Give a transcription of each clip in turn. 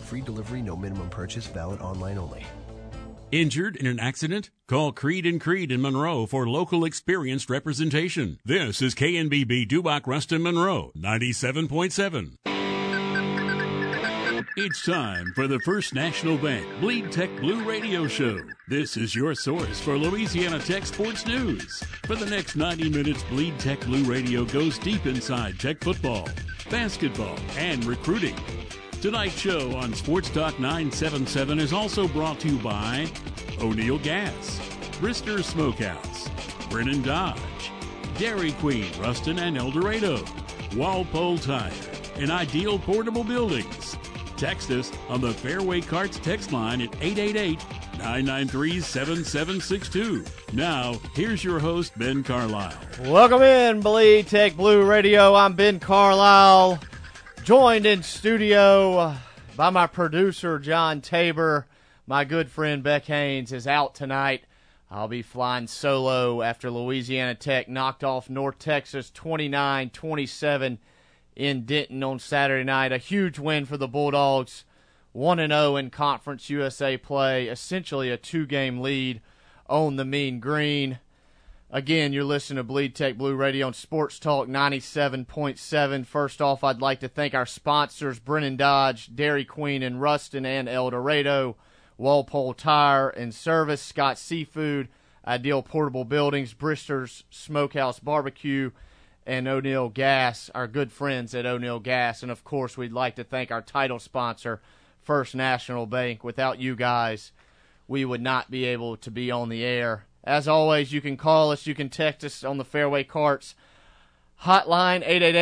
Free delivery, no minimum purchase, valid online only. Injured in an accident? Call Creed and Creed in Monroe for local experienced representation. This is KNBB Dubach Ruston Monroe, 97.7. It's time for the First National Bank Bleed Tech Blue Radio Show. This is your source for Louisiana Tech sports news. For the next 90 minutes, Bleed Tech Blue Radio goes deep inside Tech football, basketball, and recruiting. Tonight's show on Sports Talk 977 is also brought to you by O'Neill Gas, Brister Smokehouse, Brennan Dodge, Dairy Queen, Ruston and El Dorado, Walpole Tire, and Ideal Portable Buildings. Text us on the Fairway Carts text line at 888-993-7762. Now, here's your host, Ben Carlisle. Welcome in, Bleed Tech Blue Radio. I'm Ben Carlisle. Joined in studio by my producer, John Tabor. My good friend, Beck Haynes, is out tonight. I'll be flying solo after Louisiana Tech knocked off North Texas 29-27 in Denton on Saturday night. A huge win for the Bulldogs, 1-0 in Conference USA play, essentially a two-game lead on the Mean Green. Again, you're listening to Bleed Tech Blue Radio on Sports Talk 97.7. First off, I'd like to thank our sponsors, Brennan Dodge, Dairy Queen in Ruston and El Dorado, Walpole Tire and Service, Scott Seafood, Ideal Portable Buildings, Brister's Smokehouse Barbecue, and O'Neill Gas, our good friends at O'Neill Gas. And, of course, we'd like to thank our title sponsor, First National Bank. Without you guys, we would not be able to be on the air. As always, you can call us, you can text us on the Fairway Carts hotline,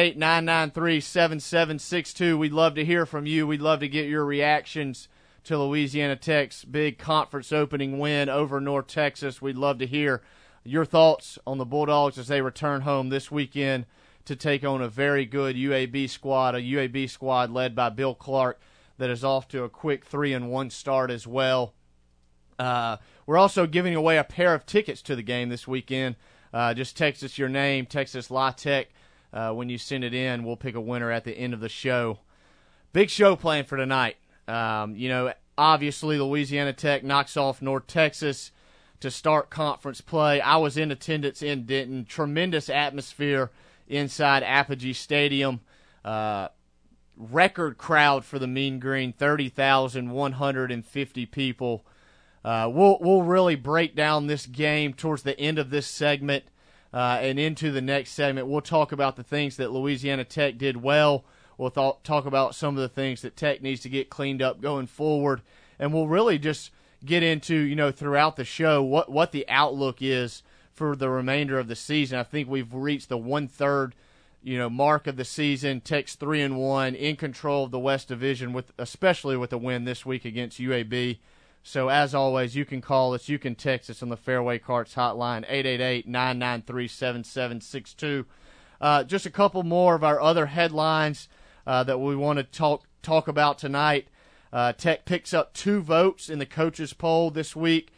888-993-7762. We'd love to hear from you. We'd love to get your reactions to Louisiana Tech's big conference opening win over North Texas. We'd love to hear your thoughts on the Bulldogs as they return home this weekend to take on a very good UAB squad led by Bill Clark that is off to a quick 3-1 start as well. We're also giving away a pair of tickets to the game this weekend. Just text us your name, text us La Tech. When you send it in, we'll pick a winner at the end of the show. Big show planned for tonight. Obviously Louisiana Tech knocks off North Texas to start conference play. I was in attendance in Denton. Tremendous atmosphere inside Apogee Stadium. Record crowd for the Mean Green, 30,150 people. We'll really break down this game towards the end of this segment and into the next segment. We'll talk about the things that Louisiana Tech did well. We'll talk about some of the things that Tech needs to get cleaned up going forward. And we'll really just get into, throughout the show what the outlook is for the remainder of the season. I think we've reached the one-third, mark of the season. Tech's 3-1, in control of the West Division, especially with the win this week against UAB. So, as always, you can call us, you can text us on the Fairway Carts hotline, 888-993-7762. Just a couple more of our other headlines that we want to talk about tonight. Tech picks up 2 votes in the coaches poll this week.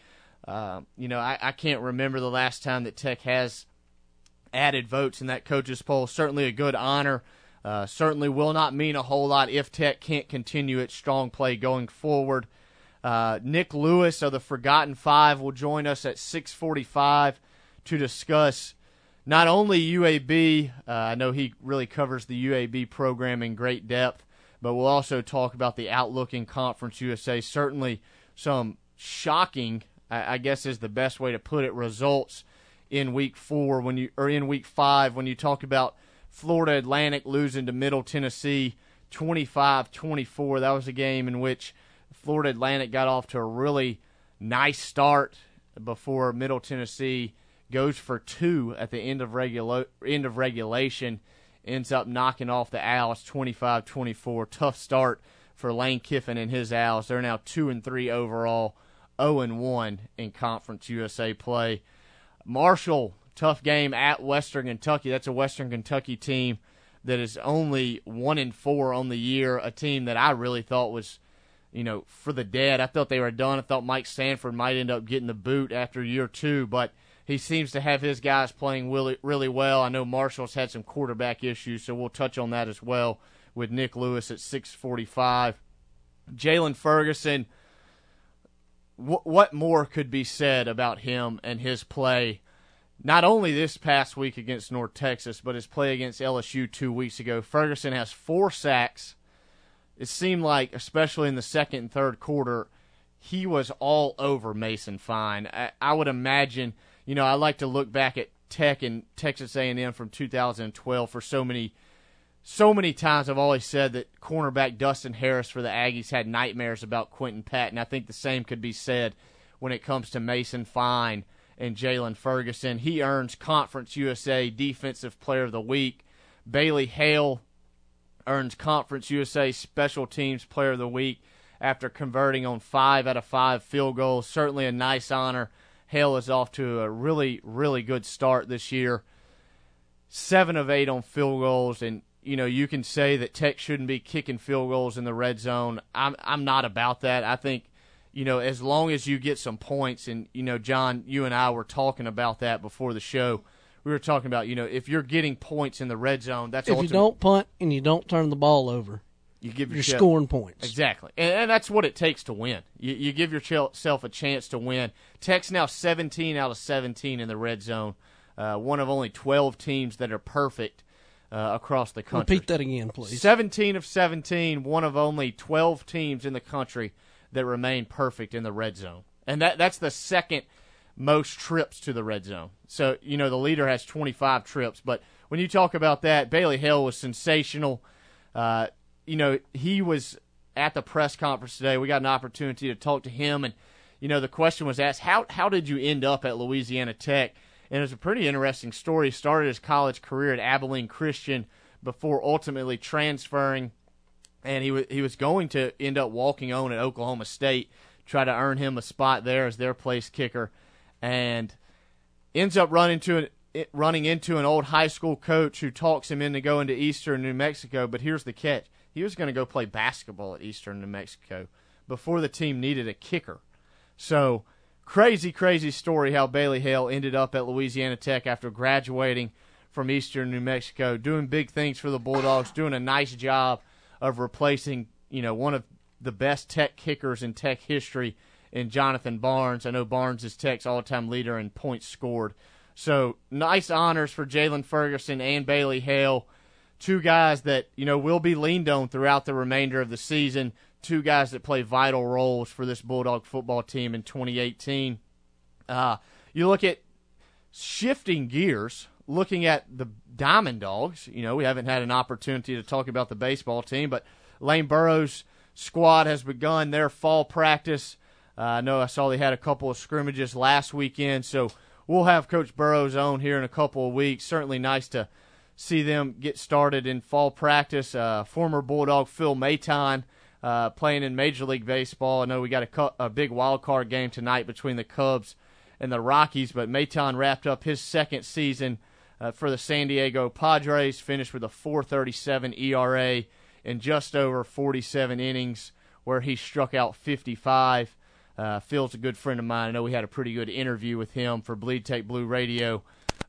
I can't remember the last time that Tech has added votes in that coaches poll. Certainly a good honor. Certainly will not mean a whole lot if Tech can't continue its strong play going forward. Nick Lewis of the Forgotten Five will join us at 6:45 to discuss not only UAB. I know he really covers the UAB program in great depth, but we'll also talk about the outlook in Conference USA. Certainly some shocking, I guess is the best way to put it, results in week 4 in week 5 when you talk about Florida Atlantic losing to Middle Tennessee 25-24. That was a game in which Florida Atlantic got off to a really nice start before Middle Tennessee goes for 2 at the end of regulation, ends up knocking off the Owls 25-24. Tough start for Lane Kiffin and his Owls. They're now 2-3 overall, 0-1 in Conference USA play. Marshall, tough game at Western Kentucky. That's a Western Kentucky team that is only 1-4 on the year, a team that I really thought was, for the dead. I thought they were done. I thought Mike Sanford might end up getting the boot after year 2, but he seems to have his guys playing really, really well. I know Marshall's had some quarterback issues, so we'll touch on that as well with Nick Lewis at 6:45. Jalen Ferguson, what more could be said about him and his play, not only this past week against North Texas, but his play against LSU 2 weeks ago? Ferguson has 4 sacks. It seemed like, especially in the second and third quarter, he was all over Mason Fine. I would imagine, I like to look back at Tech and Texas A&M from 2012 for so many times. I've always said that cornerback Dustin Harris for the Aggies had nightmares about Quentin Patton. I think the same could be said when it comes to Mason Fine and Jalen Ferguson. He earns Conference USA Defensive Player of the Week. Bailey Hale earns Conference USA Special Teams Player of the Week after converting on 5 out of 5 field goals. Certainly a nice honor. Hale is off to a really, really good start this year. 7 of 8 on field goals, and you can say that Tech shouldn't be kicking field goals in the red zone. I'm not about that. I think, as long as you get some points, and, John, you and I were talking about that before the show. We were talking about, if you're getting points in the red zone, that's if you don't punt and you don't turn the ball over, you're scoring points. Exactly. And that's what it takes to win. You give yourself a chance to win. Tech's now 17 out of 17 in the red zone, one of only 12 teams that are perfect across the country. Repeat that again, please. 17 of 17, one of only 12 teams in the country that remain perfect in the red zone. And that's the second most trips to the red zone. So, the leader has 25 trips. But when you talk about that, Bailey Hale was sensational. He was at the press conference today. We got an opportunity to talk to him. And, the question was asked, how did you end up at Louisiana Tech? And it was a pretty interesting story. He started his college career at Abilene Christian before ultimately transferring. And he was going to end up walking on at Oklahoma State, try to earn him a spot there as their place kicker, and ends up running into an old high school coach who talks him into going to Eastern New Mexico. But here's the catch. He was going to go play basketball at Eastern New Mexico before the team needed a kicker. So crazy, crazy story how Bailey Hale ended up at Louisiana Tech after graduating from Eastern New Mexico, doing big things for the Bulldogs, doing a nice job of replacing, one of the best Tech kickers in Tech history in Jonathan Barnes. I know Barnes is Tech's all-time leader in points scored. So nice honors for Jalen Ferguson and Bailey Hale, two guys that, will be leaned on throughout the remainder of the season, two guys that play vital roles for this Bulldog football team in 2018. You look at shifting gears, looking at the Diamond Dogs. We haven't had an opportunity to talk about the baseball team, but Lane Burroughs' squad has begun their fall practice. I know I saw they had a couple of scrimmages last weekend, so we'll have Coach Burroughs on here in a couple of weeks. Certainly nice to see them get started in fall practice. Former Bulldog Phil Maton playing in Major League Baseball. I know we got a big wild card game tonight between the Cubs and the Rockies, but Maton wrapped up his second season for the San Diego Padres, finished with a 4.37 ERA in just over 47 innings, where he struck out 55. Phil's a good friend of mine. I know we had a pretty good interview with him for Bleed Tech Blue Radio,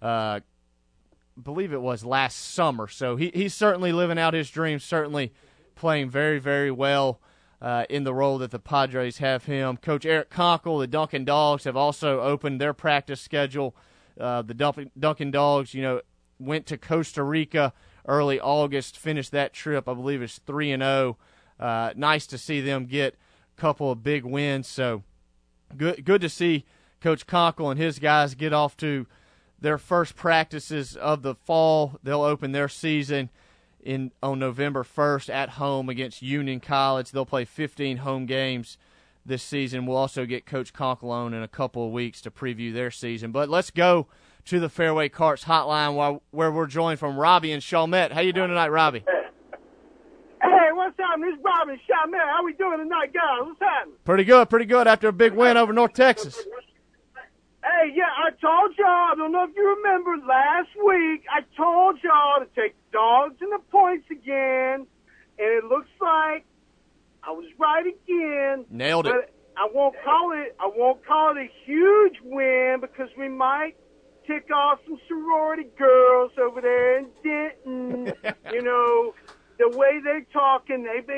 believe it was last summer. So he's certainly living out his dreams, certainly playing very, very well in the role that the Padres have him. Coach Eric Conkle, the Duncan Dogs, have also opened their practice schedule. The Duncan Dogs, went to Costa Rica early August, finished that trip, I believe it's 3-0. Nice to see them get a couple of big wins. So good to see Coach Conkle and his guys get off to their first practices of the fall. They'll open their season on November 1st at home against Union College. They'll play 15 home games this season. We'll also get Coach Conkle on in a couple of weeks to preview their season. But let's go to the Fairway Carts hotline where we're joined from Robbie and Chalmette. How you doing tonight, Robbie? Hey, what's happening? This is Robbie and Chalmette. How we doing tonight, guys? What's happening? Pretty good after a big win over North Texas. Hey, yeah, I told y'all, I don't know if you remember last week, I told y'all to take Dogs and the points again, and it looks like I was right again. Nailed it. But I won't call it a huge win because we might tick off some sorority girls over there in Denton. The way they're talking, they may be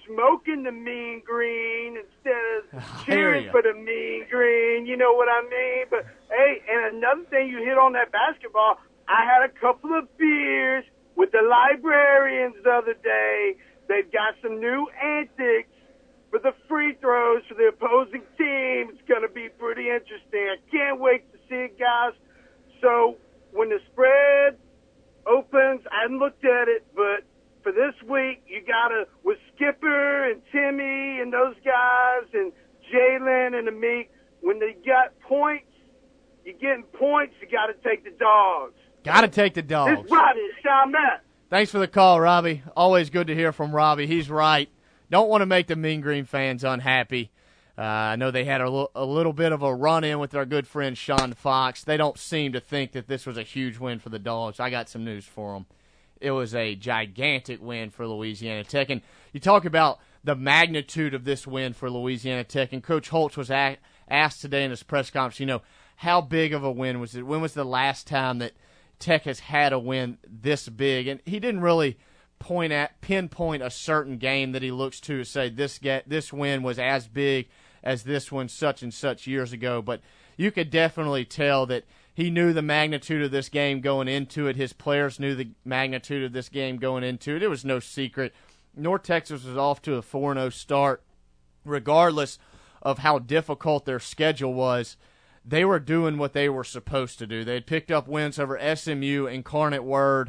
smoking the mean green instead of cheering for the mean green. You know what I mean? But, hey, and another thing you hit on that basketball, I had a couple of beers with the librarians the other day. They've got some new antics for the free throws for the opposing team. It's going to be pretty interesting. I can't wait to see it, guys. So when the spread opens, I haven't looked at it, but for this week, you got to, with Skipper and Timmy and those guys and Jalen and Amik, when they got points, you're getting points, you got to take the dogs. Got to take the dogs. It's Robbie. Sean Matt. Thanks for the call, Robbie. Always good to hear from Robbie. He's right. Don't want to make the Mean Green fans unhappy. I know they had a little bit of a run-in with our good friend Sean Fox. They don't seem to think that this was a huge win for the Dogs. I got some news for them. It was a gigantic win for Louisiana Tech. And you talk about the magnitude of this win for Louisiana Tech, and Coach Holtz was asked today in his press conference, how big of a win was it? When was the last time that Tech has had a win this big? And he didn't really pinpoint a certain game that he looks to say this win was as big as this one such and such years ago. But you could definitely tell that he knew the magnitude of this game going into it. His players knew the magnitude of this game going into it. It was no secret. North Texas was off to a 4-0 start. Regardless of how difficult their schedule was, they were doing what they were supposed to do. They had picked up wins over SMU, Incarnate Word,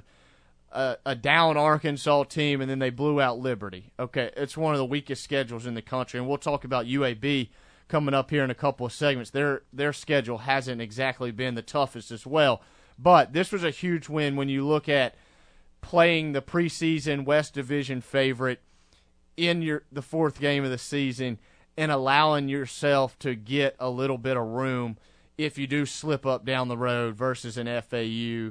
a down Arkansas team, and then they blew out Liberty. Okay, it's one of the weakest schedules in the country, and we'll talk about UAB coming up here in a couple of segments. Their schedule hasn't exactly been the toughest as well. But this was a huge win when you look at playing the preseason West Division favorite in the fourth game of the season and allowing yourself to get a little bit of room if you do slip up down the road versus an FAU.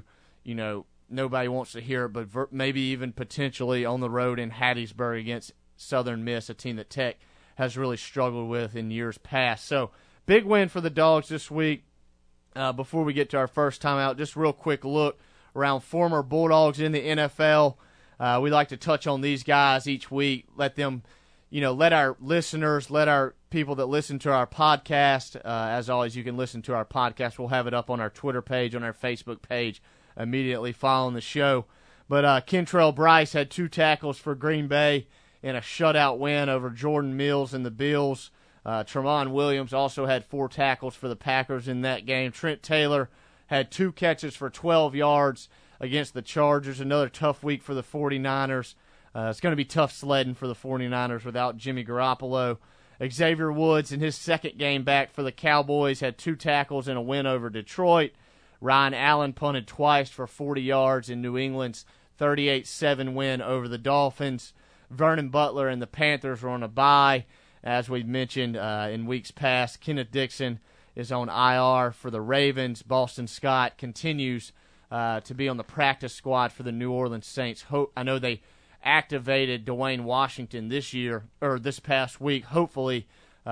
Nobody wants to hear it, but maybe even potentially on the road in Hattiesburg against Southern Miss, a team that Tech has really struggled with in years past. So, big win for the Dogs this week. Before we get to our first timeout, just real quick look around former Bulldogs in the NFL. We like to touch on these guys each week, let them, let our listeners, let our people that listen to our podcast, as always, you can listen to our podcast. We'll have it up on our Twitter page, on our Facebook page, immediately following the show. But Kentrell Bryce had 2 tackles for Green Bay in a shutout win over Jordan Mills and the Bills. Tremont Williams also had 4 tackles for the Packers in that game. Trent Taylor had 2 catches for 12 yards against the Chargers. Another tough week for the 49ers. It's going to be tough sledding for the 49ers without Jimmy Garoppolo. Xavier Woods, in his second game back for the Cowboys, had 2 tackles in a win over Detroit. Ryan Allen punted twice for 40 yards in New England's 38-7 win over the Dolphins. Vernon Butler and the Panthers were on a bye. As we mentioned in weeks past, Kenneth Dixon is on IR for the Ravens. Boston Scott continues to be on the practice squad for the New Orleans Saints. I know they activated Dwayne Washington this past week. Hopefully,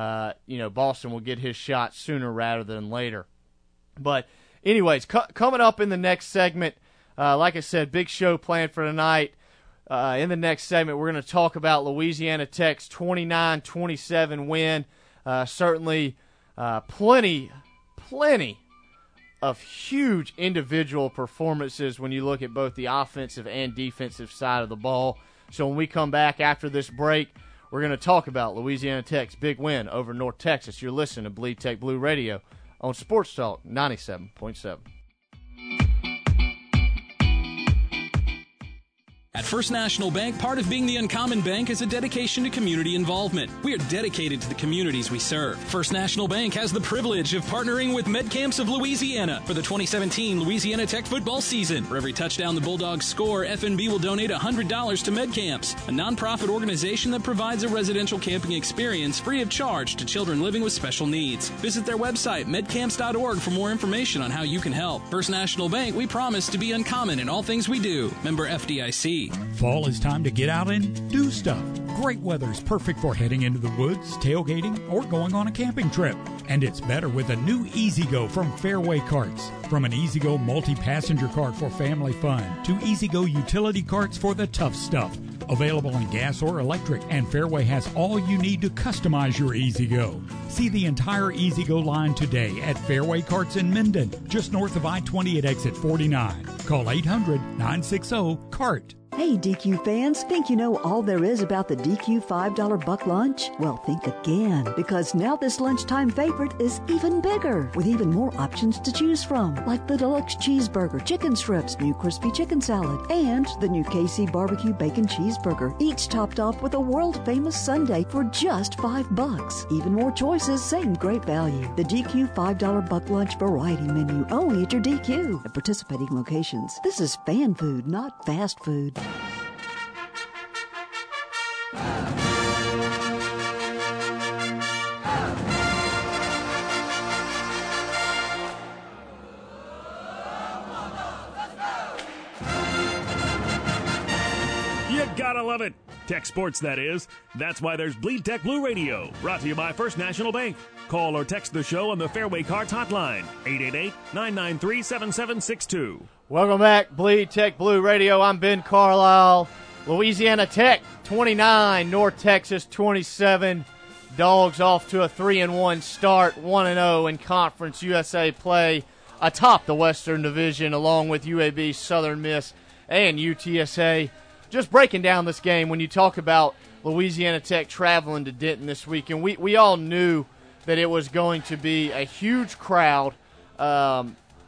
Boston will get his shot sooner rather than later. But anyways, coming up in the next segment, like I said, big show planned for tonight. In the next segment, we're going to talk about Louisiana Tech's 29-27 win. Certainly plenty of huge individual performances when you look at both the offensive and defensive side of the ball. So when we come back after this break, we're going to talk about Louisiana Tech's big win over North Texas. You're listening to Bleed Tech Blue Radio on Sports Talk 97.7. At First National Bank, part of being the Uncommon Bank is a dedication to community involvement. We are dedicated to the communities we serve. First National Bank has the privilege of partnering with MedCamps of Louisiana for the 2017 Louisiana Tech football season. For every touchdown the Bulldogs score, FNB will donate $100 to MedCamps, a nonprofit organization that provides a residential camping experience free of charge to children living with special needs. Visit their website, medcamps.org, for more information on how you can help. First National Bank, we promise to be uncommon in all things we do. Member FDIC. Fall is time to get out and do stuff. Great weather is perfect for heading into the woods, tailgating, or going on a camping trip. And it's better with a new E-Z-Go from Fairway Carts. From an E-Z-Go multi-passenger cart for family fun to E-Z-Go utility carts for the tough stuff. Available in gas or electric, and Fairway has all you need to customize your E-Z-GO. See the entire E-Z-GO line today at Fairway Carts in Minden, just north of I-20 at exit 49. Call 800-960-CART. Hey, DQ fans, think you know all there is about the DQ $5 buck lunch? Well, think again, because now this lunchtime favorite is even bigger, with even more options to choose from, like the deluxe cheeseburger, chicken strips, new crispy chicken salad, and the new KC barbecue bacon cheeseburger, each topped off with a world-famous sundae for just $5. Even more choices, same great value. The DQ $5 buck lunch variety menu, only at your DQ at participating locations. This is fan food, not fast food. You gotta love it. Tech sports, that is. That's why there's Bleed Tech Blue Radio, brought to you by First National Bank. Call or text the show on the Fairway Carts hotline, 888-993-7762. Welcome back, Bleed Tech Blue Radio. I'm Ben Carlisle. Louisiana Tech 29, North Texas 27. Dogs off to a 3-1 start, 1-0 in Conference USA play atop the Western Division, along with UAB, Southern Miss, and UTSA. Just breaking down this game, when you talk about Louisiana Tech traveling to Denton this week, and we all knew that it was going to be a huge crowd. The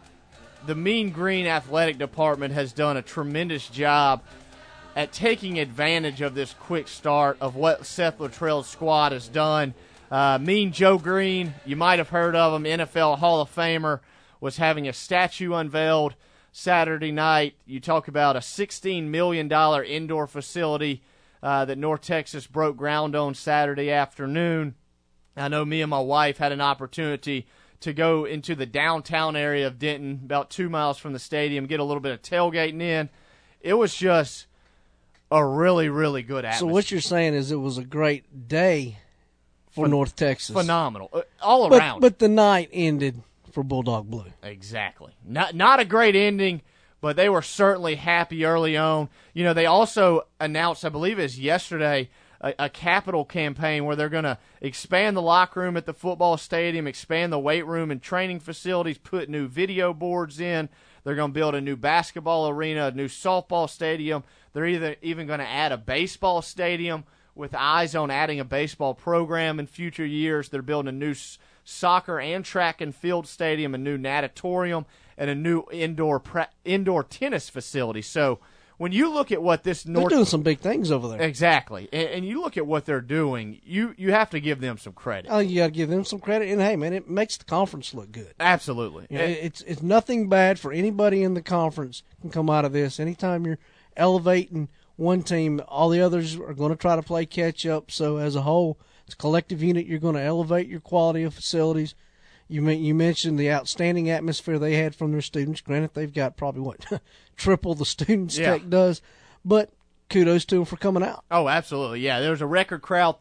Mean Green Athletic Department has done a tremendous job at taking advantage of this quick start of what Seth Luttrell's squad has done. Mean Joe Green, you might have heard of him, NFL Hall of Famer, was having a statue unveiled Saturday night. You talk about a $16 million indoor facility that North Texas broke ground on Saturday afternoon. I know me and my wife had an opportunity to go into the downtown area of Denton, about 2 miles from the stadium, get a little bit of tailgating in. It was just a really, really good atmosphere. So what you're saying is it was a great day for North Texas. Phenomenal. All around. But the night ended for Bulldog Blue. Exactly. Not a great ending, but they were certainly happy early on. You know, they also announced, I believe it was yesterday, a capital campaign where they're going to expand the locker room at the football stadium, expand the weight room and training facilities, put new video boards in. They're going to build a new basketball arena, a new softball stadium. They're even going to add a baseball stadium with eyes on adding a baseball program in future years. They're building a new soccer and track and field stadium, a new natatorium, and a new indoor tennis facility. So when you look at what this they're doing some big things over there. Exactly. And you look at what they're doing, you have to give them some credit. Oh, you got to give them some credit. And, hey, man, it makes the conference look good. Absolutely. You know, it's nothing bad for anybody in the conference can come out of this. Anytime you're elevating one team, all the others are going to try to play catch up. So as a whole, as a collective unit, you're going to elevate your quality of facilities. You mentioned the outstanding atmosphere they had from their students. Granted, they've got probably, triple the students Tech does. But kudos to them for coming out. Oh, absolutely. Yeah, there was a record crowd,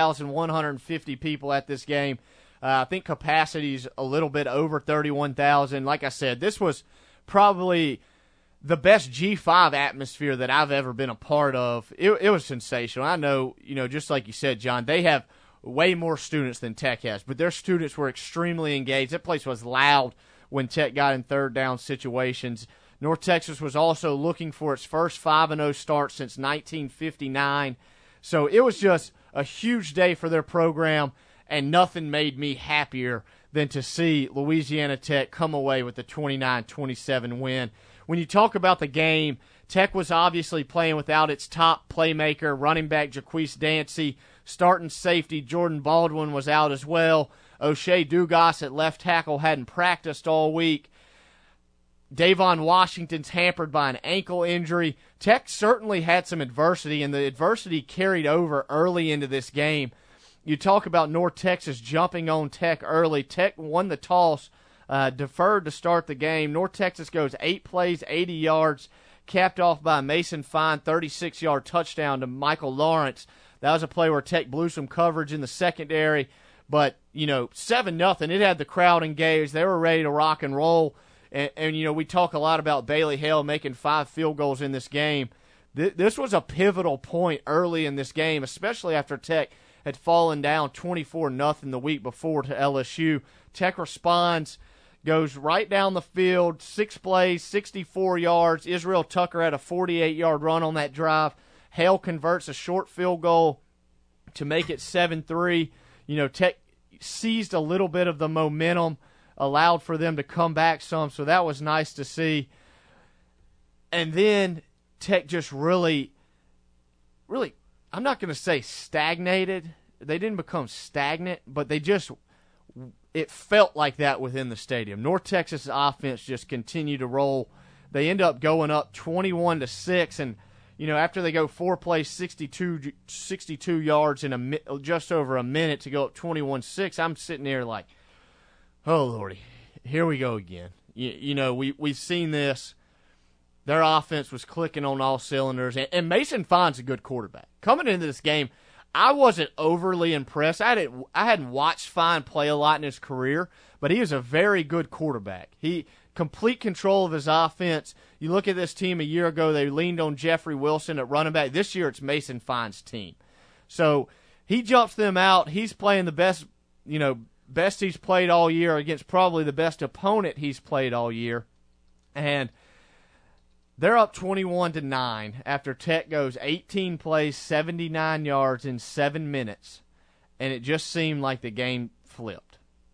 30,150 people at this game. I think capacity's a little bit over 31,000. Like I said, this was probably the best G5 atmosphere that I've ever been a part of. It was sensational. I know, just like you said, John, they have way more students than Tech has, but their students were extremely engaged. That place was loud when Tech got in third down situations. North Texas was also looking for its first 5-0 start since 1959. So it was just a huge day for their program, and nothing made me happier than to see Louisiana Tech come away with the 29-27 win. When you talk about the game, Tech was obviously playing without its top playmaker, running back Jaquise Dancy. Starting safety Jordan Baldwin was out as well. O'Shea Dugas at left tackle hadn't practiced all week. Davon Washington's hampered by an ankle injury. Tech certainly had some adversity, and the adversity carried over early into this game. You talk about North Texas jumping on Tech early. Tech won the toss, deferred to start the game. North Texas goes 8 plays, 80 yards, capped off by a Mason Fine 36-yard touchdown to Michael Lawrence. That was a play where Tech blew some coverage in the secondary. But, 7-0, it had the crowd engaged. They were ready to rock and roll. And we talk a lot about Bailey Hale making 5 field goals in this game. This was a pivotal point early in this game, especially after Tech had fallen down 24-0 the week before to LSU. Tech responds, goes right down the field, 6 plays, 64 yards. Israel Tucker had a 48-yard run on that drive. Hale converts a short field goal to make it 7-3. Tech seized a little bit of the momentum, allowed for them to come back some, so that was nice to see. And then Tech just really, I'm not going to say stagnated. They didn't become stagnant, but it felt like that within the stadium. North Texas' offense just continued to roll. They end up going up 21-6, and after they go 4 plays, 62 yards in just over a minute to go up 21-6, I'm sitting there like, oh Lordy, here we go again. We've seen this. Their offense was clicking on all cylinders, and Mason Fine's a good quarterback. Coming into this game, I wasn't overly impressed. I hadn't watched Fine play a lot in his career, but he is a very good quarterback. He complete control of his offense. You look at this team a year ago, they leaned on Jeffrey Wilson at running back. This year it's Mason Fine's team. So he jumps them out. He's playing the best he's played all year against probably the best opponent he's played all year. And they're up 21-9 after Tech goes 18 plays, 79 yards in 7 minutes, and it just seemed like the game flipped.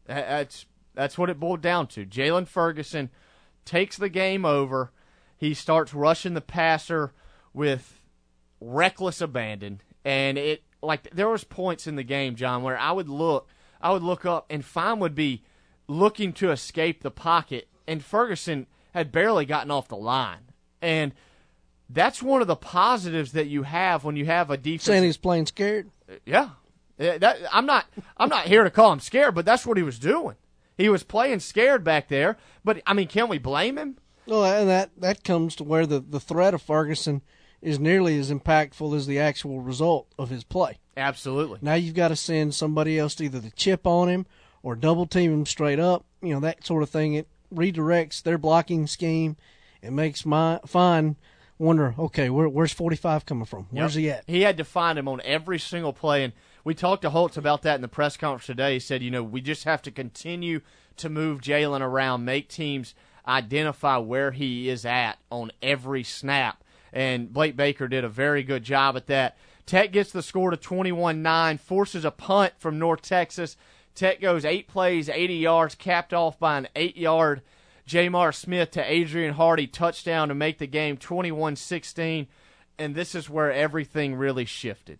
That's what it boiled down to. Jalen Ferguson takes the game over. He starts rushing the passer with reckless abandon, and there was points in the game, John, where I would look up, and Fine would be looking to escape the pocket, and Ferguson had barely gotten off the line. And that's one of the positives that you have when you have a defense. Saying he's playing scared? Yeah. I'm not here to call him scared, but that's what he was doing. He was playing scared back there. But, can we blame him? Well, and that comes to where the threat of Ferguson is nearly as impactful as the actual result of his play. Absolutely. Now you've got to send somebody else to either to chip on him or double team him straight up. That sort of thing. It redirects their blocking scheme. It makes Fine wonder, okay, where's 45 coming from? Where's he at? He had to find him on every single play, and we talked to Holtz about that in the press conference today. He said, we just have to continue to move Jalen around, make teams identify where he is at on every snap, and Blake Baker did a very good job at that. Tech gets the score to 21-9, forces a punt from North Texas. Tech goes 8 plays, 80 yards, capped off by an 8-yard Jamar Smith to Adrian Hardy touchdown to make the game 21-16, and this is where everything really shifted.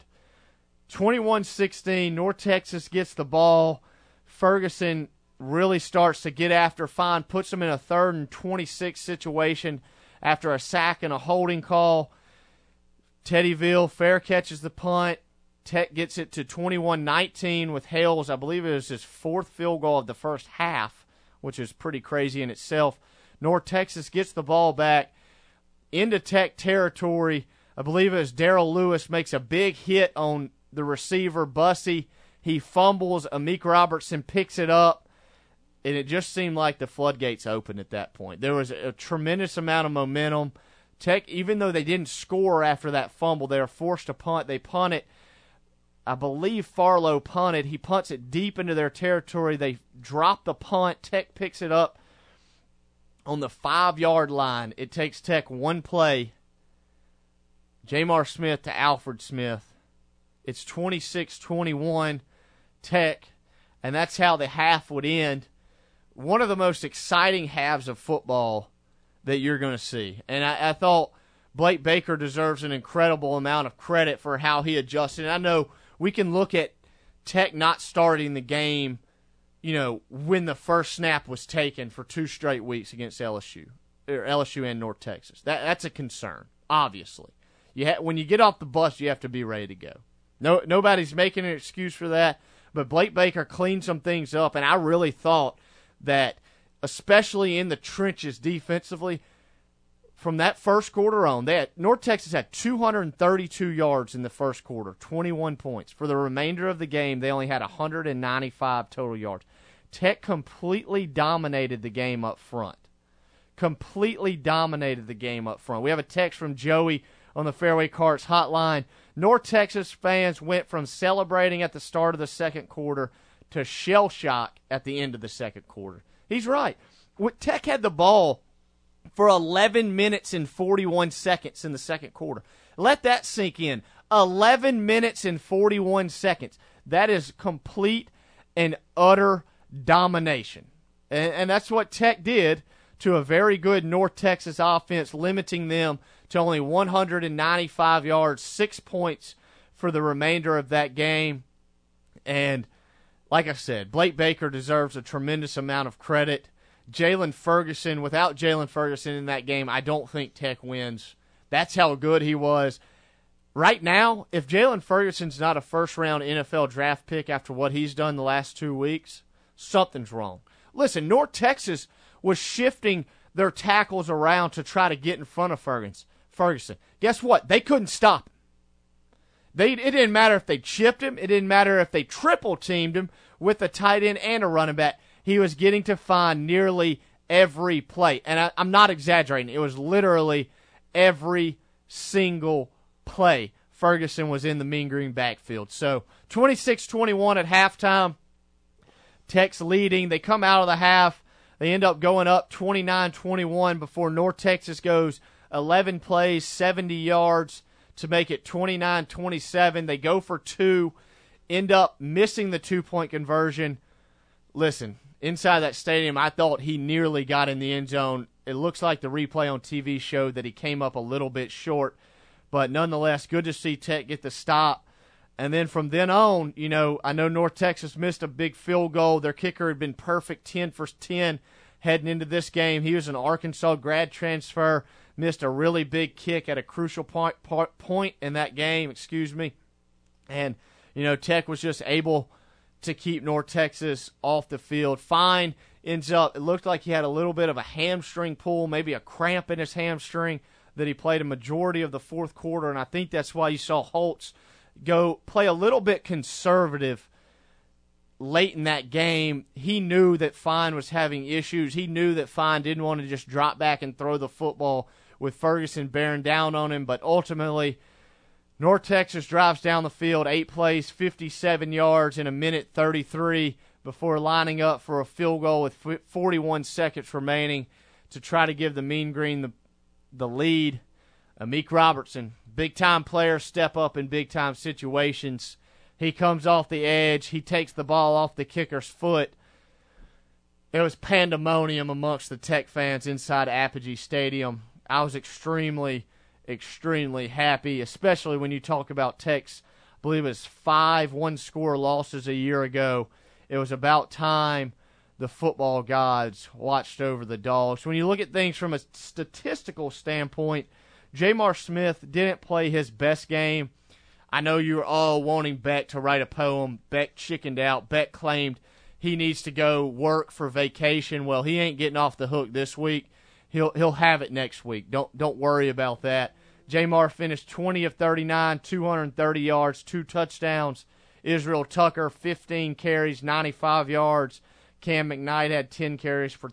21-16, North Texas gets the ball. Ferguson really starts to get after Fine, puts him in a 3rd and 26 situation after a sack and a holding call. Teddyville fair catches the punt. Tech gets it to 21-19 with Hales. I believe it was his 4th field goal of the first half, which is pretty crazy in itself. North Texas gets the ball back into Tech territory. I believe it was Darrell Lewis makes a big hit on the receiver, Bussey. He fumbles. Amik Robertson picks it up, and it just seemed like the floodgates opened at that point. There was a tremendous amount of momentum. Tech, even though they didn't score after that fumble, they were forced to punt. They punt it. I believe Farlow punted. He punts it deep into their territory. They drop the punt. Tech picks it up on the 5-yard line. It takes Tech one play. Jamar Smith to Alfred Smith. It's 26-21 Tech, and that's how the half would end. One of the most exciting halves of football that you're going to see. And I thought Blake Baker deserves an incredible amount of credit for how he adjusted. And I know we can look at Tech not starting the game, when the first snap was taken for 2 straight weeks against LSU and North Texas. That's a concern, obviously. When you get off the bus, you have to be ready to go. Nobody's making an excuse for that, but Blake Baker cleaned some things up, and I really thought that, especially in the trenches defensively, from that first quarter on, North Texas had 232 yards in the first quarter, 21 points. For the remainder of the game, they only had 195 total yards. Tech completely dominated the game up front. We have a text from Joey on the Fairway Carts hotline. North Texas fans went from celebrating at the start of the second quarter to shell shock at the end of the second quarter. He's right. Tech had the ball for 11 minutes and 41 seconds in the second quarter. Let that sink in. 11 minutes and 41 seconds. That is complete and utter domination. And that's what Tech did to a very good North Texas offense, limiting them to only 195 yards, 6 points for the remainder of that game. And like I said, Blake Baker deserves a tremendous amount of credit. Jalen Ferguson, without Jalen Ferguson in that game, I don't think Tech wins. That's how good he was. Right now, if Jalen Ferguson's not a first-round NFL draft pick after what he's done the last 2 weeks, something's wrong. Listen, North Texas was shifting their tackles around to try to get in front of Ferguson. Guess what? They couldn't stop him. It didn't matter if they chipped him. It didn't matter if they triple-teamed him with a tight end and a running back. He was getting to find nearly every play. And I'm not exaggerating. It was literally every single play. Ferguson was in the Mean Green backfield. So 26-21 at halftime. Tech's leading. They come out of the half. They end up going up 29-21 before North Texas goes 11 plays, 70 yards to make it 29-27. They go for two, end up missing the 2-point conversion. Listen, inside that stadium, I thought he nearly got in the end zone. It looks like the replay on TV showed that he came up a little bit short. But nonetheless, good to see Tech get the stop. And then from then on, I know North Texas missed a big field goal. Their kicker had been perfect, 10 for 10 heading into this game. He was an Arkansas grad transfer, missed a really big kick at a crucial point in that game, And, Tech was just able to keep North Texas off the field. Fine ends up, it looked like he had a little bit of a hamstring pull, maybe a cramp in his hamstring, that he played a majority of the fourth quarter, and I think that's why you saw Holtz go play a little bit conservative late in that game. He knew that Fine was having issues. He knew that Fine didn't want to just drop back and throw the football with Ferguson bearing down on him, but ultimately North Texas drives down the field, 8 plays, 57 yards in a minute 33 before lining up for a field goal with 41 seconds remaining to try to give the Mean Green the lead. Amik Robertson, big-time player, step up in big-time situations. He comes off the edge. He takes the ball off the kicker's foot. It was pandemonium amongst the Tech fans inside Apogee Stadium. I was extremely, extremely happy, especially when you talk about Tech's, I believe it was 5 one-score losses a year ago. It was about time the football gods watched over the Dogs. When you look at things from a statistical standpoint, J'Mar Smith didn't play his best game. I know you were all wanting Beck to write a poem. Beck chickened out. Beck claimed he needs to go work for vacation. Well, he ain't getting off the hook this week. He'll have it next week. Don't worry about that. J'Mar finished 20 of 39, 230 yards, 2 touchdowns. Israel Tucker, 15 carries, 95 yards. Cam McKnight had 10 carries for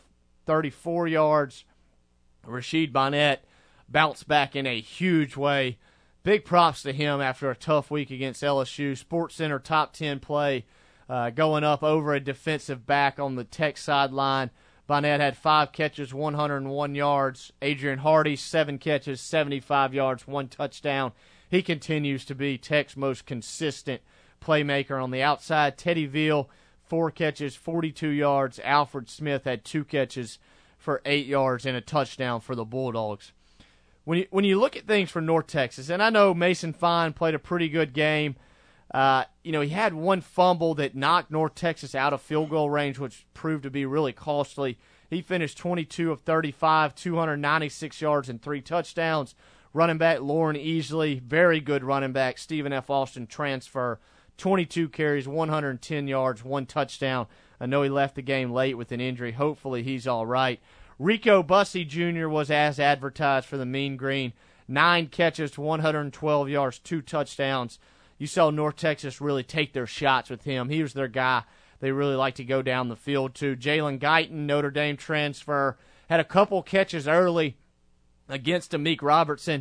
34 yards. Rashid Bonnet bounced back in a huge way. Big props to him after a tough week against LSU. SportsCenter top 10 play, going up over a defensive back on the Tech sideline. Bonnet had 5 catches, 101 yards. Adrian Hardy, 7 catches, 75 yards, 1 touchdown. He continues to be Tech's most consistent playmaker on the outside. Teddy Veal, 4 catches, 42 yards. Alfred Smith had 2 catches for 8 yards and a touchdown for the Bulldogs. When you look at things for North Texas, and I know Mason Fine played a pretty good game. He had 1 fumble that knocked North Texas out of field goal range, which proved to be really costly. He finished 22 of 35, 296 yards and 3 touchdowns. Running back Lauren Easley, very good running back. Stephen F. Austin transfer, 22 carries, 110 yards, 1 touchdown. I know he left the game late with an injury. Hopefully he's all right. Rico Bussey Jr. was as advertised for the Mean Green. 9 catches, 112 yards, 2 touchdowns. You saw North Texas really take their shots with him. He was their guy they really like to go down the field to. Jalen Guyton, Notre Dame transfer, had a couple catches early against Amik Robertson,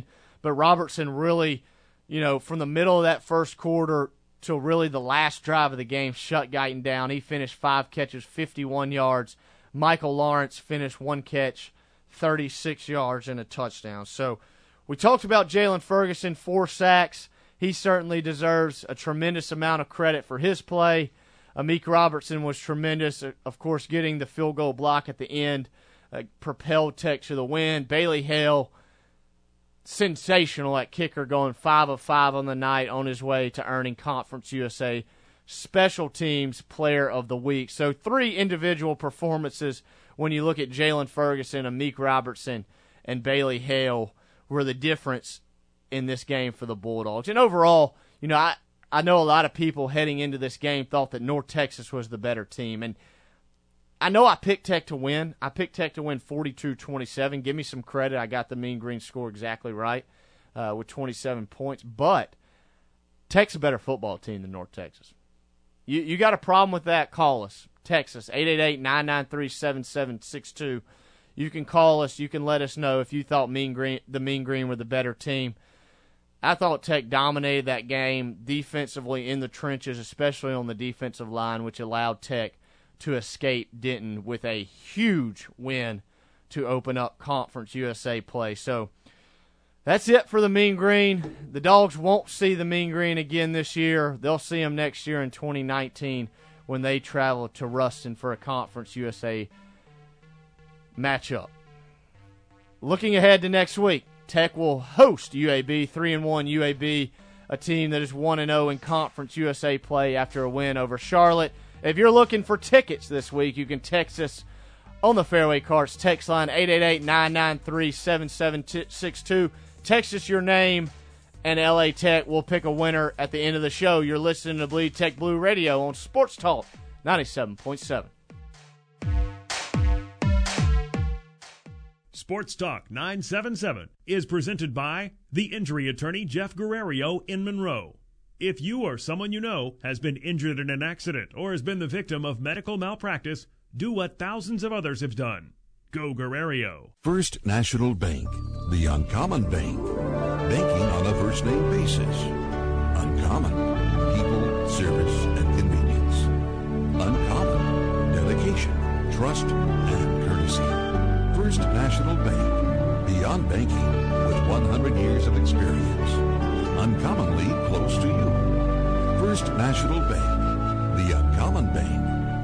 but Robertson really, from the middle of that first quarter till really the last drive of the game, shut Guyton down. He finished 5 catches, 51 yards. Michael Lawrence finished 1 catch, 36 yards, and a touchdown. So we talked about Jalen Ferguson, 4 sacks. He certainly deserves a tremendous amount of credit for his play. Amik Robertson was tremendous, of course, getting the field goal block at the end, propelled Tech to the win. Bailey Hale, sensational at kicker, going 5 of 5 on the night on his way to earning Conference USA Special Teams Player of the Week. So 3 individual performances when you look at Jalen Ferguson, Amik Robertson, and Bailey Hale were the difference in this game for the Bulldogs. And overall, I know a lot of people heading into this game thought that North Texas was the better team. And I know I picked Tech to win. I picked Tech to win 42-27. Give me some credit. I got the Mean Green score exactly right with 27 points. But Tech's a better football team than North Texas. You got a problem with that, call us. Texas, 888-993-7762. You can call us. You can let us know if you thought the Mean Green were the better team. I thought Tech dominated that game defensively in the trenches, especially on the defensive line, which allowed Tech to escape Denton with a huge win to open up Conference USA play. So that's it for the Mean Green. The Dogs won't see the Mean Green again this year. They'll see them next year in 2019 when they travel to Ruston for a Conference USA matchup. Looking ahead to next week, Tech will host UAB, 3-1 UAB, a team that is 1-0 in Conference USA play after a win over Charlotte. If you're looking for tickets this week, you can text us on the Fairway Carts text line, 888-993-7762. Text us your name, and LA Tech will pick a winner at the end of the show. You're listening to Bleed Tech Blue Radio on Sports Talk 97.7. Sports Talk 977 is presented by the injury attorney Jeff Guerrero in Monroe. If you or someone you know has been injured in an accident or has been the victim of medical malpractice, do what thousands of others have done. Go Guerrero. First National Bank, the uncommon bank. Banking on a first-name basis. Uncommon. People, service, and convenience. Uncommon. Dedication, trust, and courtesy. First National Bank. Beyond banking with 100 years of experience. Uncommonly close to you. First National Bank. The Uncommon Bank.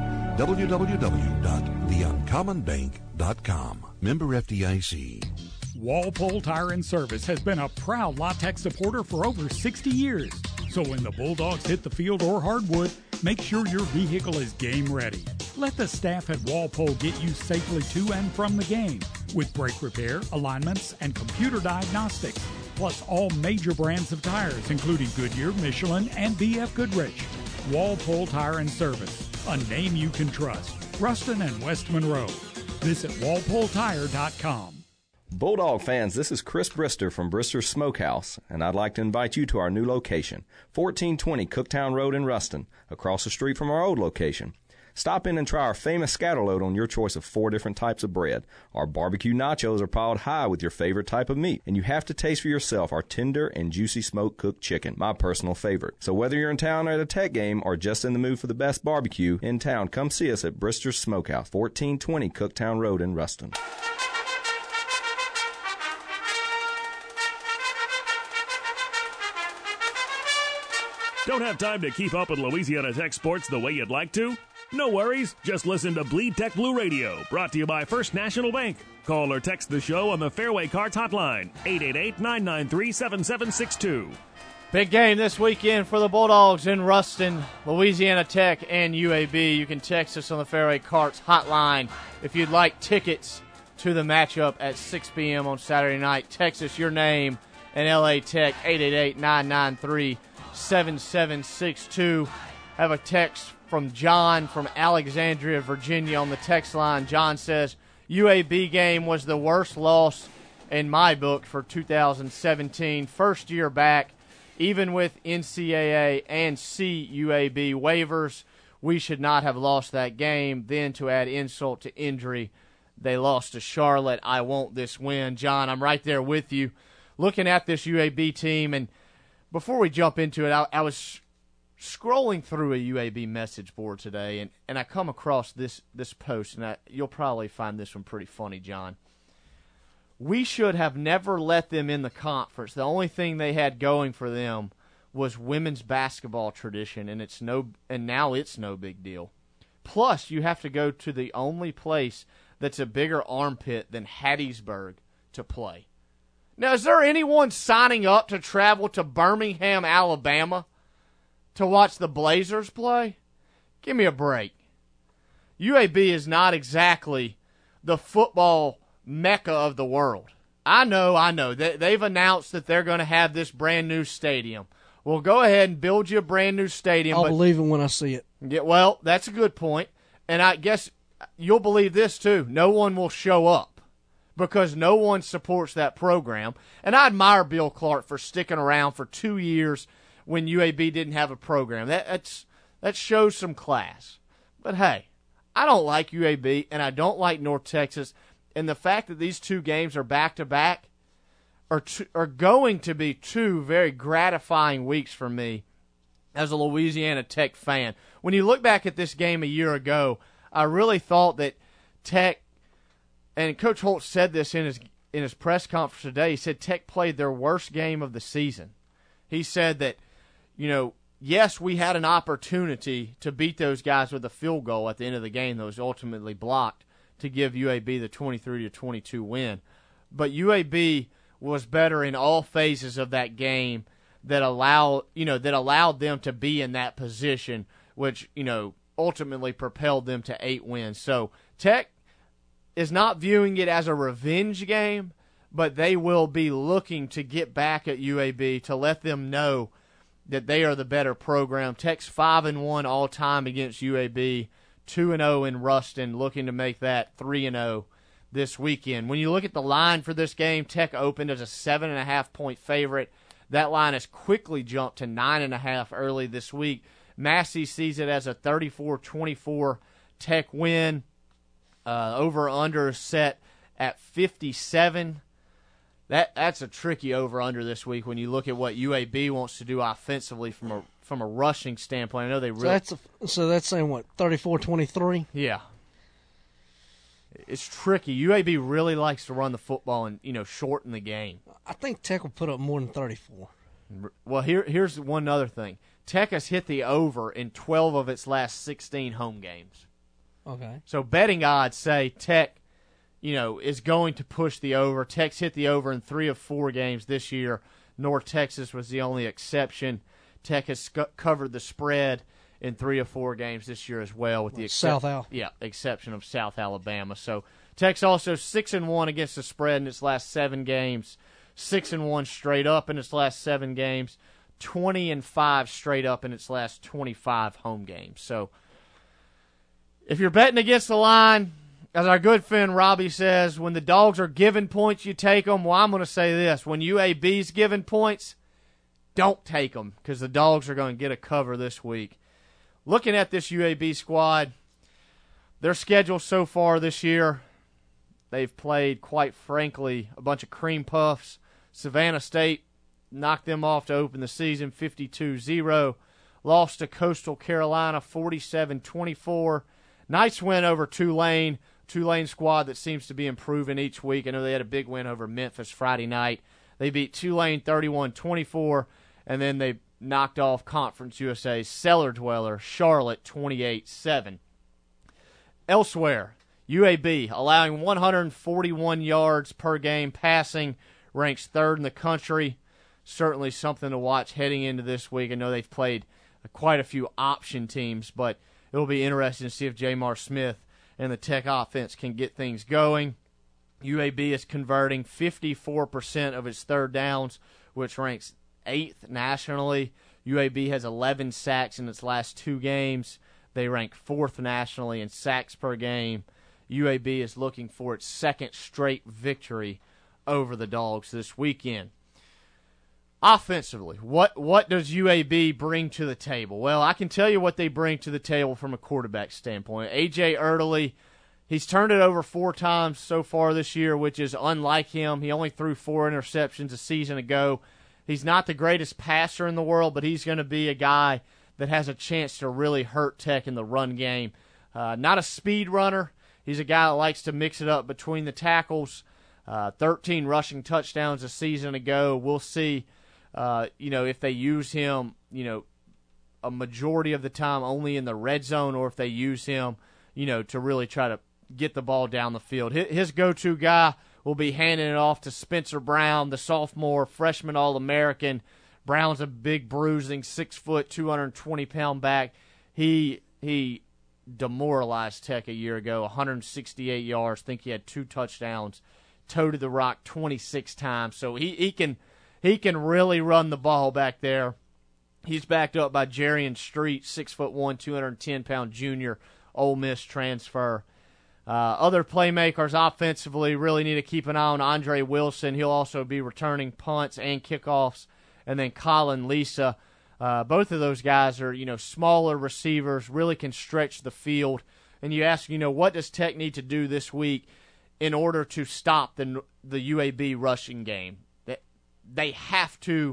www.theuncommonbank.com. Member FDIC. Walpole Tire and Service has been a proud La Tech supporter for over 60 years. So when the Bulldogs hit the field or hardwood, make sure your vehicle is game ready. Let the staff at Walpole get you safely to and from the game with brake repair, alignments, and computer diagnostics, plus all major brands of tires, including Goodyear, Michelin, and BF Goodrich. Walpole Tire and Service, a name you can trust. Ruston and West Monroe. Visit walpoletire.com. Bulldog fans, this is Chris Brister from Brister's Smokehouse, and I'd like to invite you to our new location, 1420 Cooktown Road in Ruston, across the street from our old location. Stop in and try our famous scatterload on your choice of 4 different types of bread. Our barbecue nachos are piled high with your favorite type of meat, and you have to taste for yourself our tender and juicy smoke-cooked chicken, my personal favorite. So whether you're in town at a Tech game or just in the mood for the best barbecue in town, come see us at Brister's Smokehouse, 1420 Cooktown Road in Ruston. Don't have time to keep up with Louisiana Tech sports the way you'd like to? No worries. Just listen to Bleed Tech Blue Radio, brought to you by First National Bank. Call or text the show on the Fairway Carts hotline, 888-993-7762. Big game this weekend for the Bulldogs in Ruston, Louisiana Tech and UAB. You can text us on the Fairway Carts hotline if you'd like tickets to the matchup at 6 p.m. on Saturday night. Text us your name and LA Tech, 888-993-7762. I have a text from John from Alexandria, Virginia on the text line. John says, UAB game was the worst loss in my book for 2017. First year back, even with NCAA and CUAB waivers, we should not have lost that game. Then to add insult to injury, they lost to Charlotte. I want this win. John, I'm right there with you. looking at this UAB team, and before we jump into it, I was scrolling through a UAB message board today, and I come across this post, and you'll probably find this one pretty funny, John. We should have never let them in the conference. The only thing they had going for them was women's basketball tradition, and now it's no big deal. Plus, you have to go to the only place that's a bigger armpit than Hattiesburg to play. Now, is there anyone signing up to travel to Birmingham, Alabama to watch the Blazers play? Give me a break. UAB is not exactly the football mecca of the world. I know. They've announced that they're going to have this brand new stadium. Well, go ahead and build you a brand new stadium. I'll believe it when I see it. Yeah, well, that's a good point. And I guess you'll believe this too. No one will show up because no one supports that program. And I admire Bill Clark for sticking around for 2 years when UAB didn't have a program. That shows some class. But hey, I don't like UAB and I don't like North Texas. And the fact that these two games are back-to-back are going to be two very gratifying weeks for me as a Louisiana Tech fan. When you look back at this game a year ago, I really thought that Tech, and Coach Holt said this in his press conference today, he said Tech played their worst game of the season. He said that, yes, we had an opportunity to beat those guys with a field goal at the end of the game that was ultimately blocked to give UAB the 23-22 win. But UAB was better in all phases of that game that allowed them to be in that position, which, ultimately propelled them to 8 wins. So Tech is not viewing it as a revenge game, but they will be looking to get back at UAB to let them know that they are the better program. Tech's 5-1 all time against UAB, 2-0 in Ruston, looking to make that 3-0 this weekend. When you look at the line for this game, Tech opened as a 7.5-point favorite. That line has quickly jumped to 9.5 early this week. Massey sees it as a 34-24 Tech win. Over-under set at 57. That's a tricky over-under this week when you look at what UAB wants to do offensively from a rushing standpoint. I know they really. So that's saying what, 34-23? Yeah. It's tricky. UAB really likes to run the football and shorten the game. I think Tech will put up more than 34. Well, here's one other thing. Tech has hit the over in 12 of its last 16 home games. Okay. So betting odds say Tech, is going to push the over. Tech's hit the over in 3 of 4 games this year. North Texas was the only exception. Tech has covered the spread in 3 of 4 games this year as well, with the exception of South Alabama. So Tech's also 6-1 against the spread in its last 7 games, 6-1 straight up in its last 7 games, 20-5 straight up in its last 25 home games. So if you're betting against the line, as our good friend Robbie says, when the dogs are giving points, you take them. Well, I'm going to say this. When UAB's giving points, don't take them because the dogs are going to get a cover this week. Looking at this UAB squad, their schedule so far this year, they've played, quite frankly, a bunch of cream puffs. Savannah State knocked them off to open the season 52-0. Lost to Coastal Carolina 47-24. Nice win over Tulane. Tulane squad that seems to be improving each week. I know they had a big win over Memphis Friday night. They beat Tulane 31-24, and then they knocked off Conference USA's cellar dweller, Charlotte, 28-7. Elsewhere, UAB, allowing 141 yards per game passing, ranks 3rd in the country. Certainly something to watch heading into this week. I know they've played quite a few option teams, but it'll be interesting to see if Jamar Smith and the Tech offense can get things going. UAB is converting 54% of its third downs, which ranks 8th nationally. UAB has 11 sacks in its last 2 games. They rank 4th nationally in sacks per game. UAB is looking for its 2nd straight victory over the Dogs this weekend. Offensively, what does UAB bring to the table? Well, I can tell you what they bring to the table from a quarterback standpoint. A.J. Erdely, He's turned it over 4 times so far this year, which is unlike him. He only threw 4 interceptions a season ago. He's not the greatest passer in the world, but he's going to be a guy that has a chance to really hurt Tech in the run game. Not a speed runner. He's a guy that likes to mix it up between the tackles. 13 rushing touchdowns a season ago. We'll see, if they use him, a majority of the time only in the red zone, or if they use him, to really try to get the ball down the field. His go-to guy will be handing it off to Spencer Brown, the sophomore, freshman All-American. Brown's a big, bruising, 6 foot, 220-pound back. He demoralized Tech a year ago, 168 yards. Think he had 2 touchdowns. Toted the rock 26 times. So he can really run the ball back there. He's backed up by Jarian Street, 6'1", 210-pound junior, Ole Miss transfer. Other playmakers offensively really need to keep an eye on Andre Wilson. He'll also be returning punts and kickoffs. And then Colin Lisa. Both of those guys are, smaller receivers, really can stretch the field. And you ask, what does Tech need to do this week in order to stop the UAB rushing game? They have to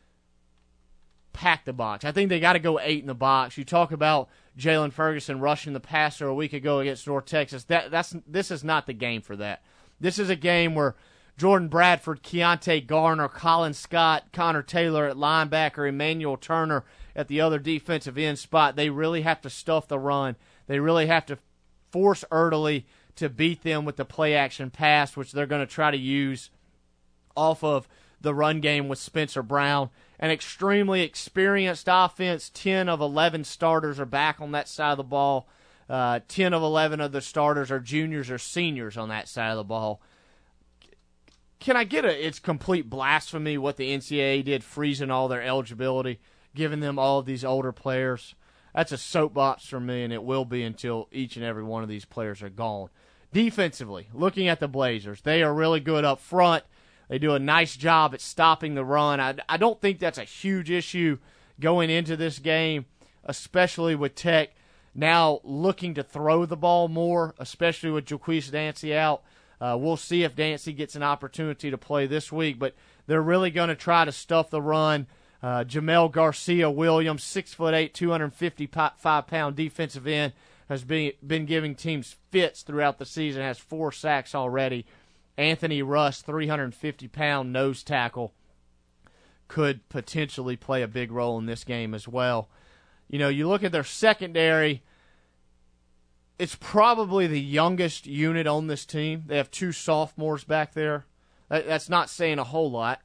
pack the box. I think they got to go 8 in the box. You talk about Jalen Ferguson rushing the passer a week ago against North Texas. This is not the game for that. This is a game where Jordan Bradford, Keontae Garner, Colin Scott, Connor Taylor at linebacker, Emmanuel Turner at the other defensive end spot. They really have to stuff the run. They really have to force Erdely to beat them with the play-action pass, which they're going to try to use off of the run game with Spencer Brown. An extremely experienced offense. 10 of 11 starters are back on that side of the ball. 10 of 11 of the starters are juniors or seniors on that side of the ball. Can I get it's complete blasphemy what the NCAA did, freezing all their eligibility, giving them all of these older players? That's a soapbox for me, and it will be until each and every one of these players are gone. Defensively, looking at the Blazers, they are really good up front. They do a nice job at stopping the run. I don't think that's a huge issue going into this game, especially with Tech now looking to throw the ball more, especially with Jaquise Dancy out. We'll see if Dancy gets an opportunity to play this week, but they're really going to try to stuff the run. Jamel Garcia-Williams, 6'8", 255-pound defensive end, has been giving teams fits throughout the season, has 4 sacks already. Anthony Russ, 350-pound nose tackle, could potentially play a big role in this game as well. You look at their secondary, it's probably the youngest unit on this team. They have 2 sophomores back there. That's not saying a whole lot.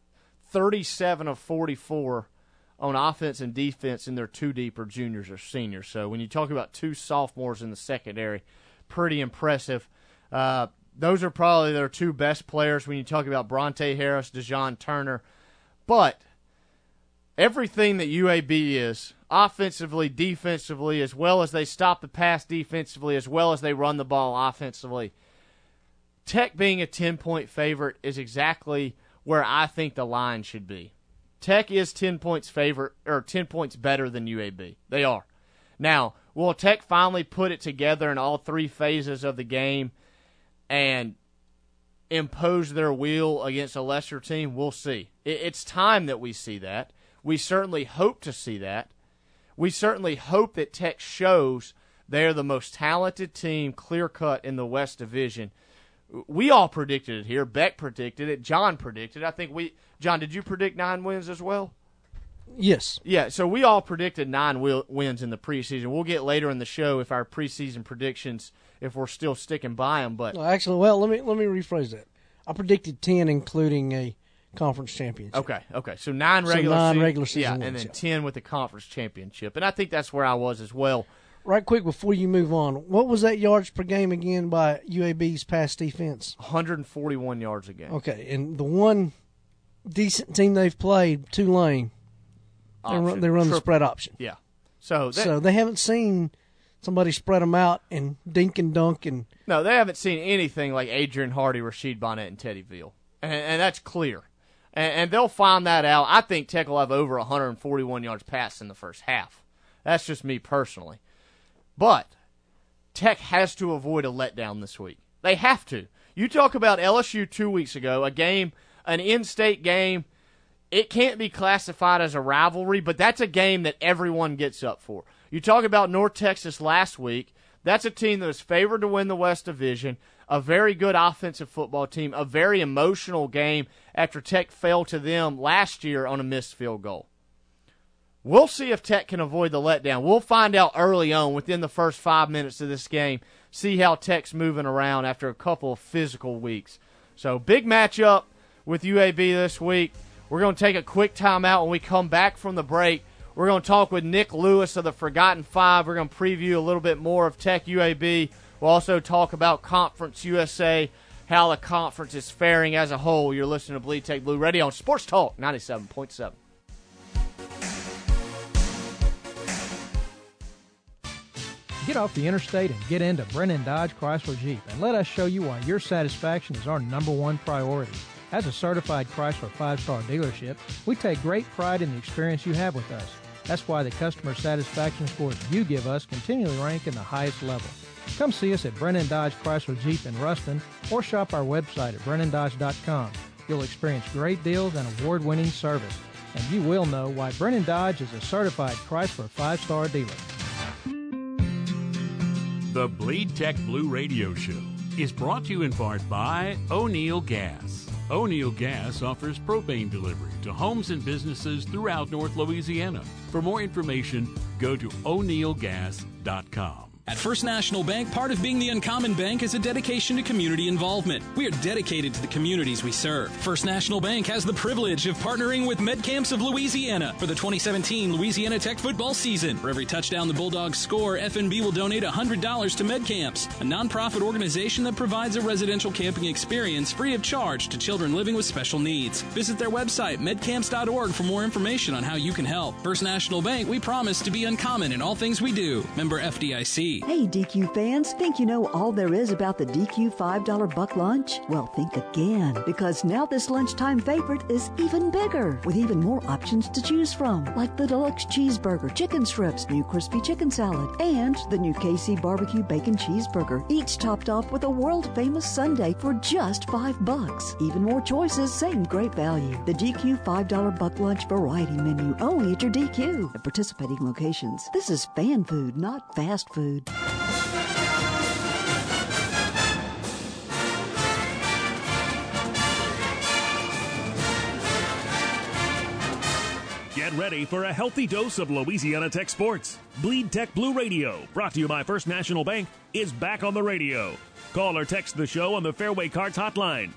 37 of 44 on offense and defense in their 2 deep are juniors or seniors. So when you talk about 2 sophomores in the secondary, pretty impressive. Those are probably their 2 best players when you talk about Bronte Harris, Dejon Turner. But everything that UAB is, offensively, defensively, as well as they stop the pass defensively, as well as they run the ball offensively, Tech being a 10-point favorite is exactly where I think the line should be. Tech is 10 points favorite, or 10 points better than UAB. They are. Now, will Tech finally put it together in all 3 phases of the game and impose their will against a lesser team? We'll see. It's time that we see that. We certainly hope to see that. We certainly hope that Tech shows they're the most talented team, clear-cut in the West Division. We all predicted it here. Beck predicted it. John predicted it. I think John, did you predict 9 wins as well? Yes. Yeah, so we all predicted 9 wins in the preseason. We'll get later in the show if our preseason predictions, if we're still sticking by them. But actually, let me rephrase that. I predicted 10, including a conference championship. Okay. So 9 regular season wins, and then 10 with the conference championship. And I think that's where I was as well. Right quick before you move on, what was that yards per game again by UAB's pass defense? 141 yards a game. Okay, and the one decent team they've played, Tulane, they run the spread option. Yeah. So they haven't seen somebody spread them out and dink and dunk. No, they haven't seen anything like Adrian Hardy, Rasheed Bonnet, and Teddy Veal. And that's clear. And they'll find that out. I think Tech will have over 141 yards passed in the first half. That's just me personally. But Tech has to avoid a letdown this week. They have to. You talk about LSU 2 weeks ago, a game, an in-state game. It can't be classified as a rivalry, but that's a game that everyone gets up for. You talk about North Texas last week. That's a team that was favored to win the West Division, a very good offensive football team, a very emotional game after Tech fell to them last year on a missed field goal. We'll see if Tech can avoid the letdown. We'll find out early on within the first 5 minutes of this game, see how Tech's moving around after a couple of physical weeks. So big matchup with UAB this week. We're going to take a quick timeout. When we come back from the break, we're going to talk with Nick Lewis of the Forgotten Five. We're going to preview a little bit more of Tech UAB. We'll also talk about Conference USA, how the conference is faring as a whole. You're listening to Bleed Tech Blue Radio on Sports Talk 97.7. Get off the interstate and get into Brennan Dodge Chrysler Jeep, and let us show you why your satisfaction is our number one priority. As a certified Chrysler 5-star dealership, we take great pride in the experience you have with us. That's why the customer satisfaction scores you give us continually rank in the highest level. Come see us at Brennan Dodge Chrysler Jeep in Ruston, or shop our website at brennandodge.com. You'll experience great deals and award-winning service, and you will know why Brennan Dodge is a certified Chrysler 5-star dealer. The Bleed Tech Blue Radio Show is brought to you in part by O'Neill Gas. O'Neill Gas offers propane delivery to homes and businesses throughout North Louisiana. For more information, go to o'neillgas.com. At First National Bank, part of being the Uncommon Bank is a dedication to community involvement. We are dedicated to the communities we serve. First National Bank has the privilege of partnering with MedCamps of Louisiana for the 2017 Louisiana Tech football season. For every touchdown the Bulldogs score, FNB will donate $100 to MedCamps, a nonprofit organization that provides a residential camping experience free of charge to children living with special needs. Visit their website, medcamps.org, for more information on how you can help. First National Bank, we promise to be uncommon in all things we do. Member FDIC. Hey, DQ fans, think you know all there is about the DQ $5 buck lunch? Well, think again, because now this lunchtime favorite is even bigger, with even more options to choose from, like the deluxe cheeseburger, chicken strips, new crispy chicken salad, and the new KC barbecue bacon cheeseburger, each topped off with a world-famous sundae for just $5. Even more choices, same great value. The DQ $5 buck lunch variety menu, only at your DQ at participating locations. This is fan food, not fast food. Get ready for a healthy dose of Louisiana Tech sports. Bleed Tech Blue Radio, brought to you by First National Bank, is back on the radio. Call or text the show on the Fairway Cards hotline,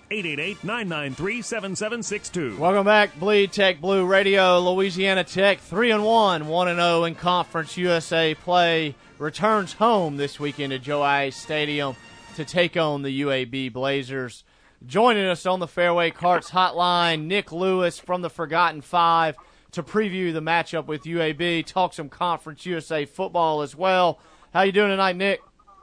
888-993-7762. Welcome back, Bleed Tech Blue Radio. Louisiana Tech 3-1, 1-0 in Conference USA play. Returns home this weekend at Joe Ice Stadium to take on the UAB Blazers. Joining us on the Fairway Cards hotline, Nick Lewis from the Forgotten Five to preview the matchup with UAB, talk some Conference USA football as well. How you doing tonight, Nick?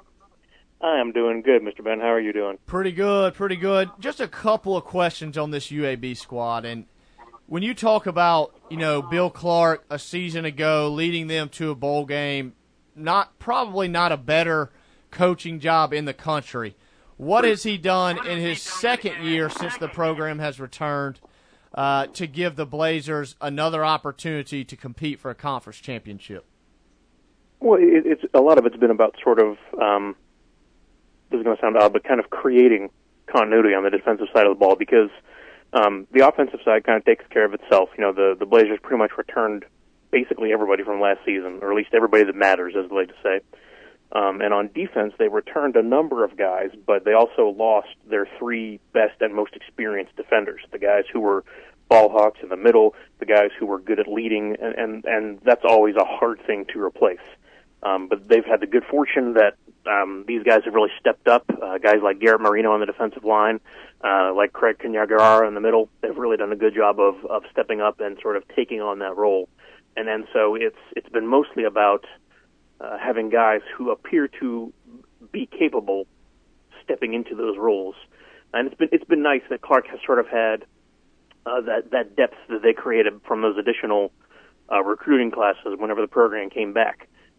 I am doing good, Mr. Ben. How are you doing? Pretty good, pretty good. Just a couple of questions on this UAB squad. And when you talk about, Bill Clark a season ago leading them to a bowl game, probably not a better coaching job in the country. What has he done in his second year since the program has returned to give the Blazers another opportunity to compete for a conference championship? Well, it's a lot of it's been about sort of, this is going to sound odd, but kind of creating continuity on the defensive side of the ball, because the offensive side kind of takes care of itself. The Blazers pretty much returned basically everybody from last season, or at least everybody that matters, as they like to say. And on defense, they returned a number of guys, but they also lost their three best and most experienced defenders, the guys who were ball hawks in the middle, the guys who were good at leading, and that's always a hard thing to replace. But they've had the good fortune that these guys have really stepped up. Guys like Garrett Marino on the defensive line, like Craig Kanyagara in the middle, they've really done a good job of stepping up and sort of taking on that role. And then so it's been mostly about having guys who appear to be capable stepping into those roles. And it's been nice that Clark has sort of had that depth that they created from those additional recruiting classes whenever the program came back.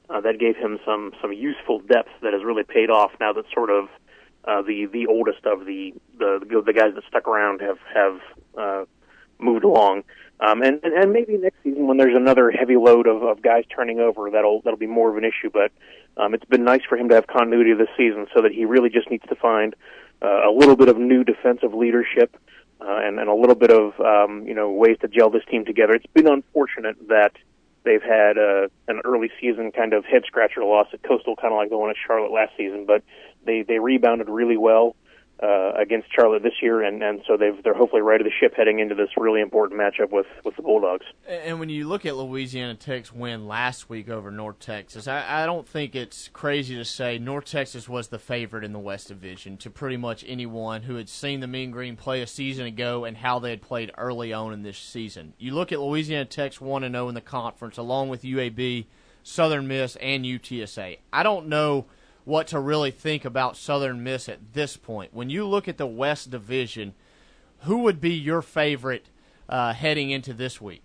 that gave him some useful depth that has really paid off now that sort of the oldest of the guys that stuck around have moved along. And maybe next season when there's another heavy load of guys turning over, that'll be more of an issue. But it's been nice for him to have continuity this season, so that he really just needs to find a little bit of new defensive leadership and a little bit of ways to gel this team together. It's been unfortunate that they've had an early season kind of head scratcher loss at Coastal, kind of like the one at Charlotte last season, but they rebounded really well against Charlotte this year, and so they're hopefully righted the ship heading into this really important matchup with the Bulldogs. And when you look at Louisiana Tech's win last week over North Texas, I don't think it's crazy to say North Texas was the favorite in the West Division to pretty much anyone who had seen the Mean Green play a season ago and how they had played early on in this season. You look at Louisiana Tech's 1-0 in the conference, along with UAB, Southern Miss, and UTSA. I don't know what to really think about Southern Miss at this point. When you look at the West Division, who would be your favorite heading into this week?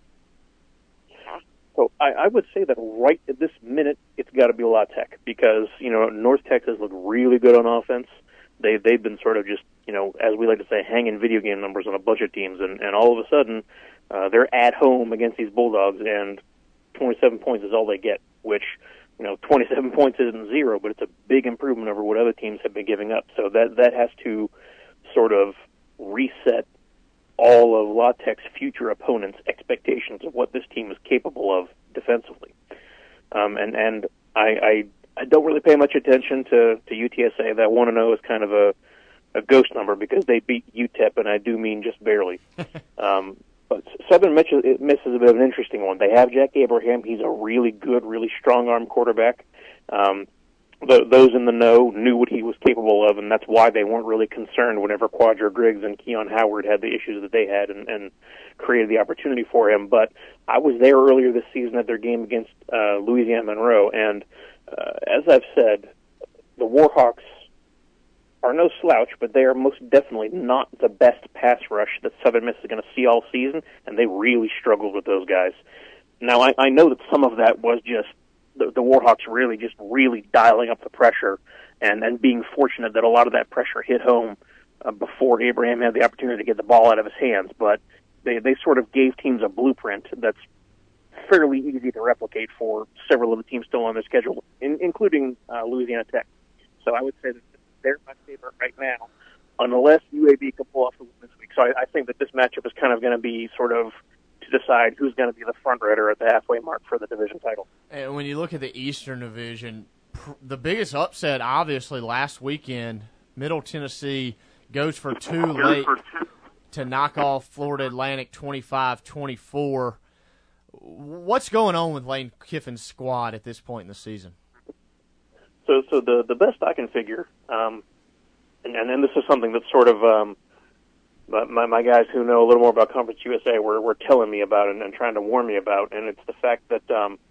So I would say that right at this minute, it's got to be La Tech because, North Texas looked really good on offense. They've been sort of just, as we like to say, hanging video game numbers on a bunch of teams, and all of a sudden, they're at home against these Bulldogs, and 27 points is all they get, which 27 points isn't zero, but it's a big improvement over what other teams have been giving up. So that has to sort of reset all of La Tech's future opponents' expectations of what this team is capable of defensively. And I don't really pay much attention to UTSA. That 1-0 is kind of a ghost number because they beat UTEP, and I do mean just barely. But Southern Miss is a bit of an interesting one. They have Jack Abraham. He's a really good, really strong-arm quarterback. Those in the know knew what he was capable of, and that's why they weren't really concerned whenever Quadra Griggs and Keon Howard had the issues that they had and created the opportunity for him. But I was there earlier this season at their game against Louisiana Monroe, and as I've said, the Warhawks are no slouch, but they are most definitely not the best pass rush that Southern Miss is going to see all season, and they really struggled with those guys. Now, I know that some of that was just the Warhawks really dialing up the pressure and being fortunate that a lot of that pressure hit home before Abraham had the opportunity to get the ball out of his hands, but they sort of gave teams a blueprint that's fairly easy to replicate for several of the teams still on their schedule, including Louisiana Tech. So I would say that they're my favorite right now, unless UAB can pull off the win this week. So I think that this matchup is kind of going to be sort of to decide who's going to be the front runner at the halfway mark for the division title. And when you look at the Eastern Division, the biggest upset, obviously, last weekend, Middle Tennessee goes for two late to knock off Florida Atlantic 25-24. What's going on with Lane Kiffin's squad at this point in the season? So the best I can figure, and this is something that sort of my guys who know a little more about Conference USA were telling me about and trying to warn me about, and it's the fact that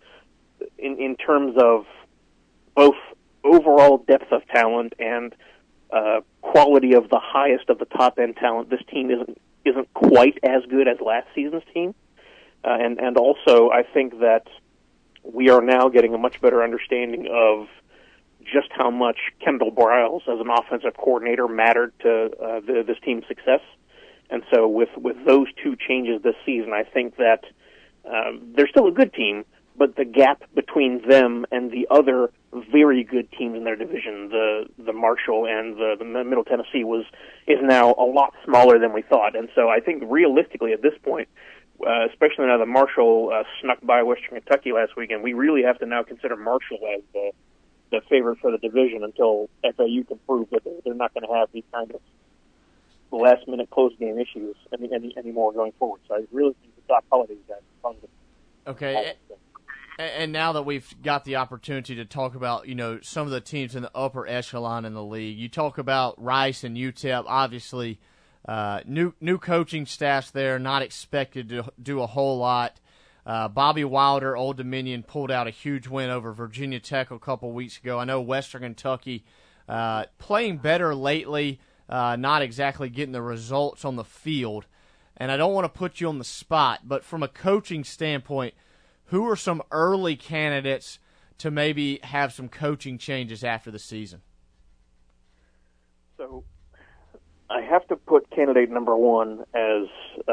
in terms of both overall depth of talent and quality of the highest of the top end talent, this team isn't quite as good as last season's team, and also I think that we are now getting a much better understanding of just how much Kendall Briles as an offensive coordinator mattered to this team's success. And so with those two changes this season, I think that they're still a good team, but the gap between them and the other very good teams in their division, the Marshall and the Middle Tennessee, is now a lot smaller than we thought. And so I think realistically at this point, especially now that Marshall snuck by Western Kentucky last weekend, we really have to now consider Marshall as the favorite for the division until FAU can prove that they're not going to have these kind of last-minute close-game issues anymore going forward. So I really think the Doc Holliday guys. Okay, and now that we've got the opportunity to talk about some of the teams in the upper echelon in the league, you talk about Rice and UTEP. Obviously, new coaching staffs there, not expected to do a whole lot. Bobby Wilder, Old Dominion, pulled out a huge win over Virginia Tech a couple weeks ago. I know Western Kentucky playing better lately, not exactly getting the results on the field. And I don't want to put you on the spot, but from a coaching standpoint, who are some early candidates to maybe have some coaching changes after the season? So I have to put candidate number one as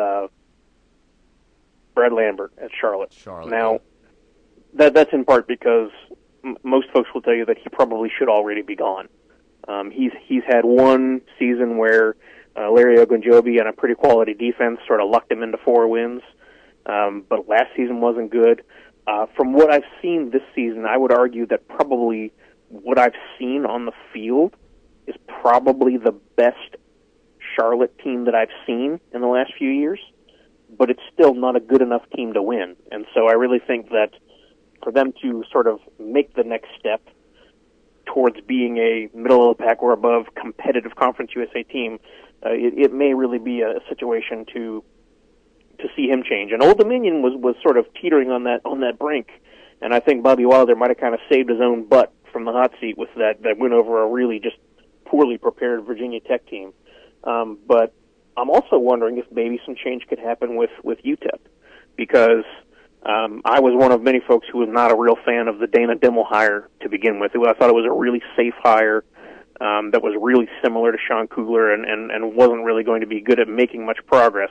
Brad Lambert at Charlotte. Now, that's in part because most folks will tell you that he probably should already be gone. He's had one season where Larry Ogunjobi and a pretty quality defense sort of lucked him into 4 wins, but last season wasn't good. From what I've seen this season, I would argue that probably what I've seen on the field is probably the best Charlotte team that I've seen in the last few years, but it's still not a good enough team to win. And so I really think that for them to sort of make the next step towards being a middle-of-the-pack or above competitive Conference USA team, it may really be a situation to see him change. And Old Dominion was sort of teetering on that brink, and I think Bobby Wilder might have kind of saved his own butt from the hot seat with that win over a really just poorly prepared Virginia Tech team. But I'm also wondering if maybe some change could happen with UTEP, because I was one of many folks who was not a real fan of the Dana Dimmel hire to begin with. I thought it was a really safe hire that was really similar to Sean Kugler and wasn't really going to be good at making much progress.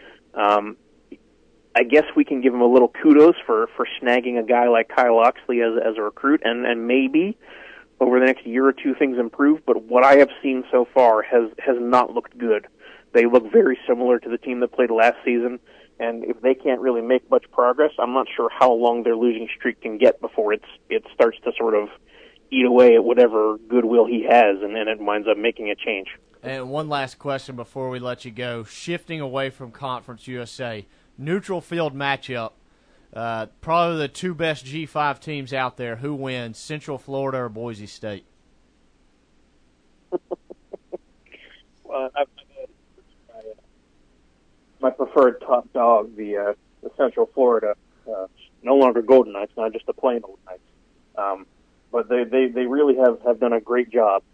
I guess we can give him a little kudos for snagging a guy like Kyle Oxley as a recruit, and maybe over the next year or two things improve, but what I have seen so far has not looked good. They look very similar to the team that played last season, and if they can't really make much progress, I'm not sure how long their losing streak can get before it starts to sort of eat away at whatever goodwill he has, and then it winds up making a change. And one last question before we let you go. Shifting away from Conference USA, neutral field matchup, probably the 2 best G5 teams out there. Who wins, Central Florida or Boise State? Well, my preferred top dog, the Central Florida, no longer Golden Knights, not just the plain old Knights. But they really have done a great job.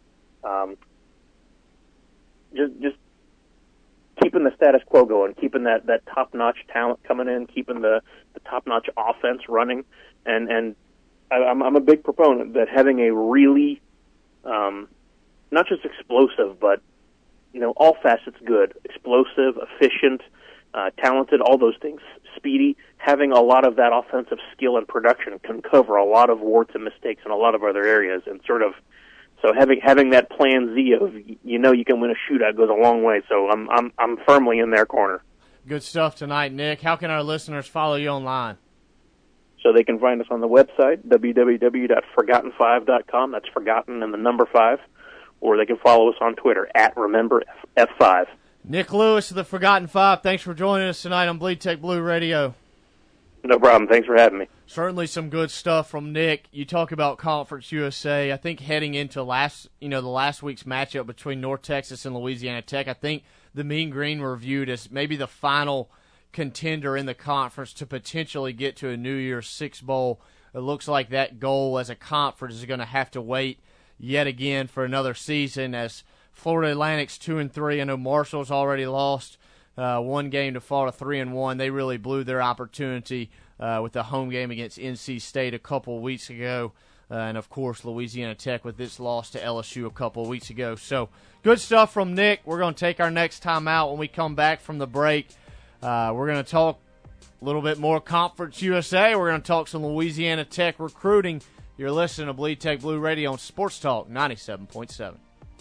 Just keeping the status quo going, keeping that top-notch talent coming in, keeping the top-notch offense running, and I'm a big proponent that having a really not just explosive, but all facets good, explosive, efficient, talented, all those things, speedy, having a lot of that offensive skill and production can cover a lot of warts and mistakes in a lot of other areas, and so having that plan Z of you can win a shootout goes a long way. So I'm firmly in their corner. Good stuff tonight, Nick. How can our listeners follow you online? So they can find us on the website www.forgotten5.com. That's forgotten and the number 5, or they can follow us on Twitter @RememberF5. Nick Lewis of the Forgotten 5. Thanks for joining us tonight on Bleed Tech Blue Radio. No problem. Thanks for having me. Certainly some good stuff from Nick. You talk about Conference USA. I think heading into the last week's matchup between North Texas and Louisiana Tech, I think the Mean Green were viewed as maybe the final contender in the conference to potentially get to a New Year's Six Bowl. It looks like that goal as a conference is going to have to wait yet again for another season, as Florida Atlantic's 2-3. I know Marshall's already lost one game to fall to 3-1. They really blew their opportunity with the home game against NC State a couple of weeks ago. And, of course, Louisiana Tech with its loss to LSU a couple of weeks ago. So, good stuff from Nick. We're going to take our next time out when we come back from the break. We're going to talk a little bit more Conference USA. We're going to talk some Louisiana Tech recruiting. You're listening to Bleed Tech Blue Radio on Sports Talk 97.7.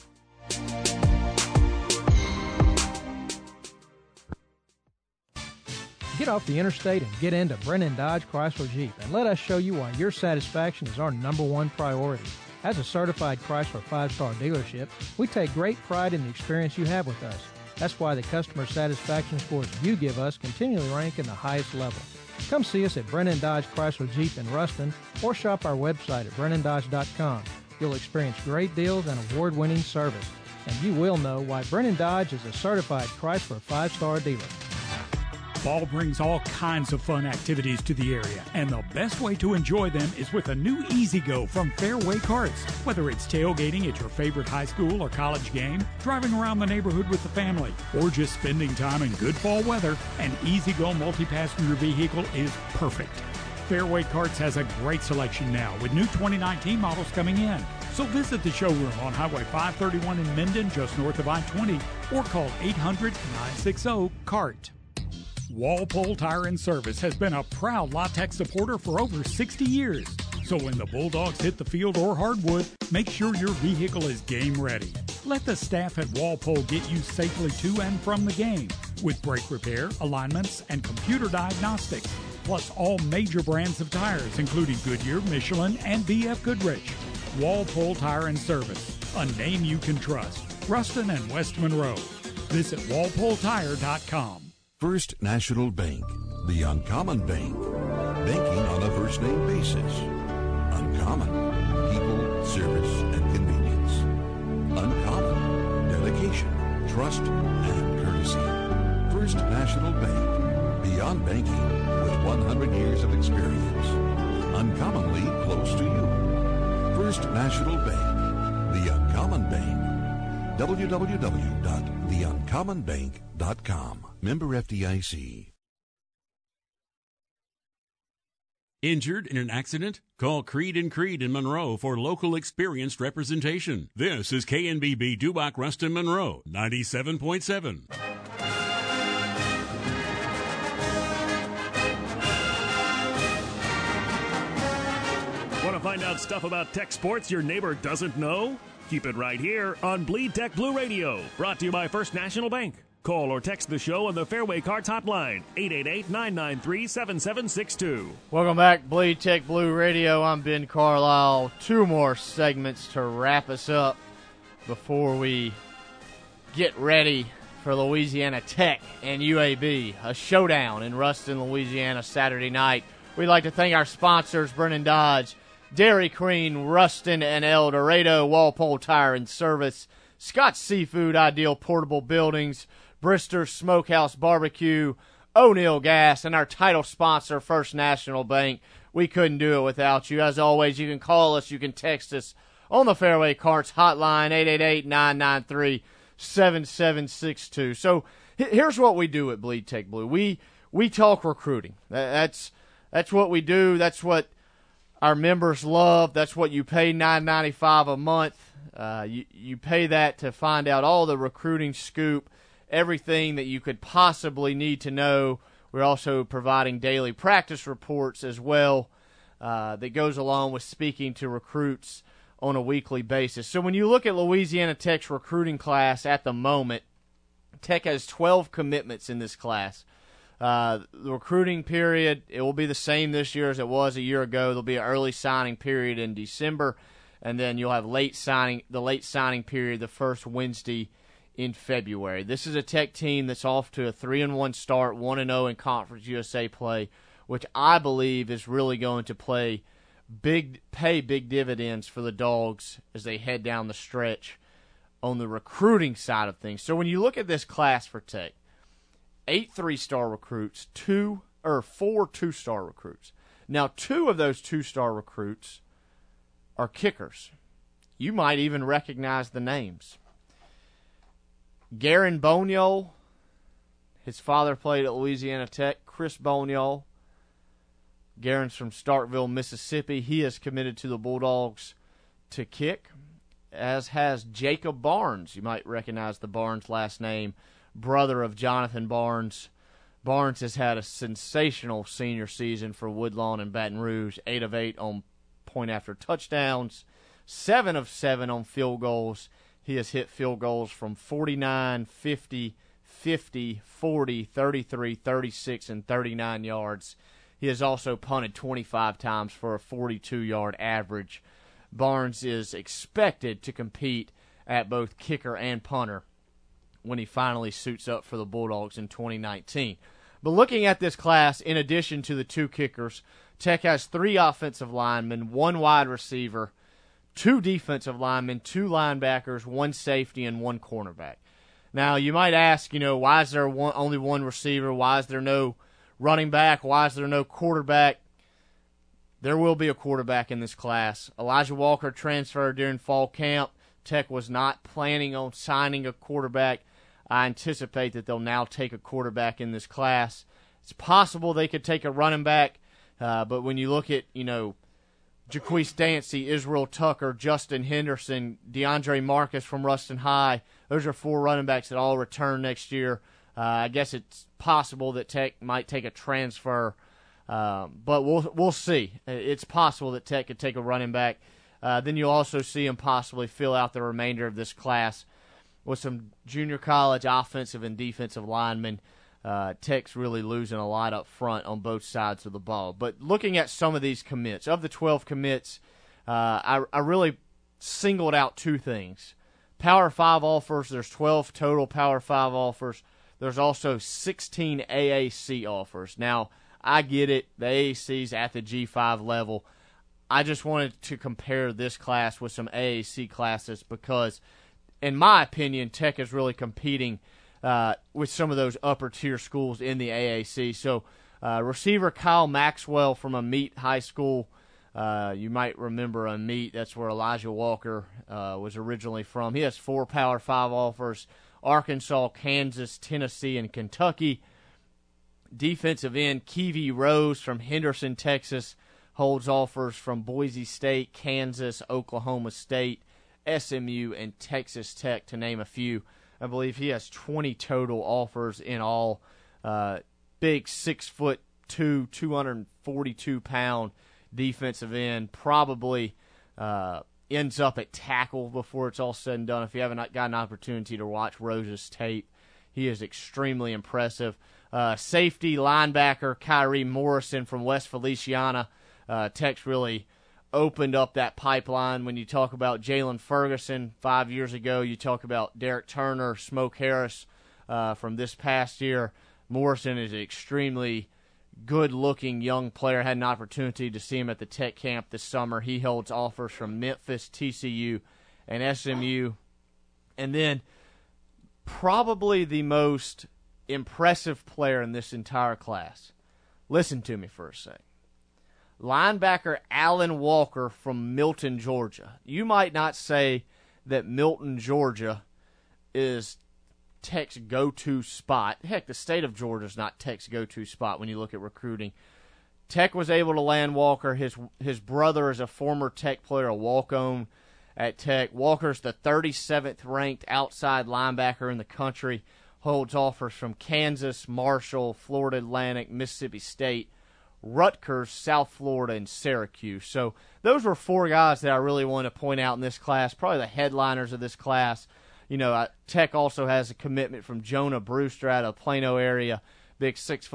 Get off the interstate and get into Brennan Dodge Chrysler Jeep, and let us show you why your satisfaction is our number one priority. As a certified Chrysler 5-star dealership, we take great pride in the experience you have with us. That's why the customer satisfaction scores you give us continually rank in the highest level. Come see us at Brennan Dodge Chrysler Jeep in Ruston, or shop our website at BrennanDodge.com. You'll experience great deals and award-winning service, and you will know why Brennan Dodge is a certified Chrysler 5-star dealer. Fall brings all kinds of fun activities to the area, and the best way to enjoy them is with a new E-Z-GO from Fairway Karts. Whether it's tailgating at your favorite high school or college game, driving around the neighborhood with the family, or just spending time in good fall weather, an E-Z-GO multi-passenger vehicle is perfect. Fairway Karts has a great selection now with new 2019 models coming in. So visit the showroom on Highway 531 in Minden, just north of I-20, or call 800-960-CART. Walpole Tire and Service has been a proud La Tech supporter for over 60 years. So when the Bulldogs hit the field or hardwood, make sure your vehicle is game ready. Let the staff at Walpole get you safely to and from the game with brake repair, alignments, and computer diagnostics, plus all major brands of tires, including Goodyear, Michelin, and BF Goodrich. Walpole Tire and Service, a name you can trust. Ruston and West Monroe. Visit walpoletire.com. First National Bank, the Uncommon Bank. Banking on a first-name basis. Uncommon. People, service, and convenience. Uncommon. Dedication, trust, and courtesy. First National Bank. Beyond banking with 100 years of experience. Uncommonly close to you. First National Bank. The Uncommon Bank. www.theuncommonbank.com. Member FDIC. Injured in an accident? Call Creed & Creed in Monroe for local experienced representation. This is KNBB Dubach Ruston Monroe, 97.7. Want to find out stuff about tech sports your neighbor doesn't know? Keep it right here on Bleed Tech Blue Radio, brought to you by First National Bank. Call or text the show on the Fairway Karts hotline, 888-993-7762. Welcome back, Bleed Tech Blue Radio. I'm Ben Carlisle. Two more segments to wrap us up before we get ready for Louisiana Tech and UAB, a showdown in Ruston, Louisiana, Saturday night. We'd like to thank our sponsors, Brennan Dodge, Dairy Queen, Ruston, and El Dorado, Walpole Tire and Service, Scott's Seafood, Ideal Portable Buildings, Brister Smokehouse Barbecue, O'Neill Gas, and our title sponsor, First National Bank. We couldn't do it without you. As always, you can call us, you can text us on the Fairway Karts hotline, 888-993-7762. So here's what we do at Bleed Tech Blue. We talk recruiting. That's what we do. That's what our members love. That's what you pay $9.95 a month. You pay that to find out all the recruiting scoop, everything that you could possibly need to know. We're also providing daily practice reports as well that goes along with speaking to recruits on a weekly basis. So when you look at Louisiana Tech's recruiting class at the moment, Tech has 12 commitments in this class. The recruiting period, it will be the same this year as it was a year ago. There'll be an early signing period in December, and then you'll have the late signing period the first Wednesday in February. This is a Tech team that's off to a 3-1 start, 1-0 in Conference USA play, which I believe is really going to pay big dividends for the Dogs as they head down the stretch on the recruiting side of things. So when you look at this class for Tech, 8 3-star recruits, 4 2-star recruits. Now, 2 of those 2-star recruits are kickers. You might even recognize the names. Garen Boniol, his father played at Louisiana Tech. Chris Boniol, Garen's from Starkville, Mississippi. He is committed to the Bulldogs to kick, as has Jacob Barnes. You might recognize the Barnes last name, brother of Jonathan Barnes. Barnes has had a sensational senior season for Woodlawn and Baton Rouge, 8 of 8 on point after touchdowns, 7 of 7 on field goals. He has hit field goals from 49, 50, 50, 40, 33, 36, and 39 yards. He has also punted 25 times for a 42-yard average. Barnes is expected to compete at both kicker and punter when he finally suits up for the Bulldogs in 2019. But looking at this class, in addition to the 2 kickers, Tech has 3 offensive linemen, 1 wide receiver, 2 defensive linemen, 2 linebackers, 1 safety, and 1 cornerback. Now, you might ask, why is there only 1 receiver? Why is there no running back? Why is there no quarterback? There will be a quarterback in this class. Elijah Walker transferred during fall camp. Tech was not planning on signing a quarterback. I anticipate that they'll now take a quarterback in this class. It's possible they could take a running back. But when you look at, Jaquise Dancy, Israel Tucker, Justin Henderson, DeAndre Marcus from Ruston High, those are 4 running backs that all return next year. I guess it's possible that Tech might take a transfer, but we'll see. It's possible that Tech could take a running back. Then you'll also see them possibly fill out the remainder of this class with some junior college offensive and defensive linemen. Tech's really losing a lot up front on both sides of the ball. But looking at some of these commits, of the 12 commits, I really singled out 2 things. Power 5 offers, there's 12 total Power 5 offers. There's also 16 AAC offers. Now, I get it, the AAC's at the G5 level. I just wanted to compare this class with some AAC classes because, in my opinion, Tech is really competing with some of those upper-tier schools in the AAC. So, receiver Kyle Maxwell from Amite High School. You might remember Amite. That's where Elijah Walker was originally from. He has 4 Power 5 offers: Arkansas, Kansas, Tennessee, and Kentucky. Defensive end Keevy Rose from Henderson, Texas, holds offers from Boise State, Kansas, Oklahoma State, SMU, and Texas Tech, to name a few. I believe he has 20 total offers in all. Big 6'2", 242-pound defensive end. Probably ends up at tackle before it's all said and done. If you haven't got an opportunity to watch Rose's tape, he is extremely impressive. Safety linebacker Kyrie Morrison from West Feliciana. Tech's really opened up that pipeline. When you talk about Jalen Ferguson 5 years ago, you talk about Derek Turner, Smoke Harris from this past year. Morrison is an extremely good-looking young player. Had an opportunity to see him at the Tech camp this summer. He holds offers from Memphis, TCU, and SMU. And then probably the most impressive player in this entire class. Listen to me for a second. Linebacker Alan Walker from Milton, Georgia. You might not say that Milton, Georgia is Tech's go-to spot. Heck, the state of Georgia is not Tech's go-to spot when you look at recruiting. Tech was able to land Walker. His brother is a former Tech player, a walk-on at Tech. Walker's the 37th ranked outside linebacker in the country. Holds offers from Kansas, Marshall, Florida Atlantic, Mississippi State, Rutgers, South Florida, and Syracuse. So those were 4 guys that I really want to point out in this class, probably the headliners of this class. Tech also has a commitment from Jonah Brewster out of Plano area, big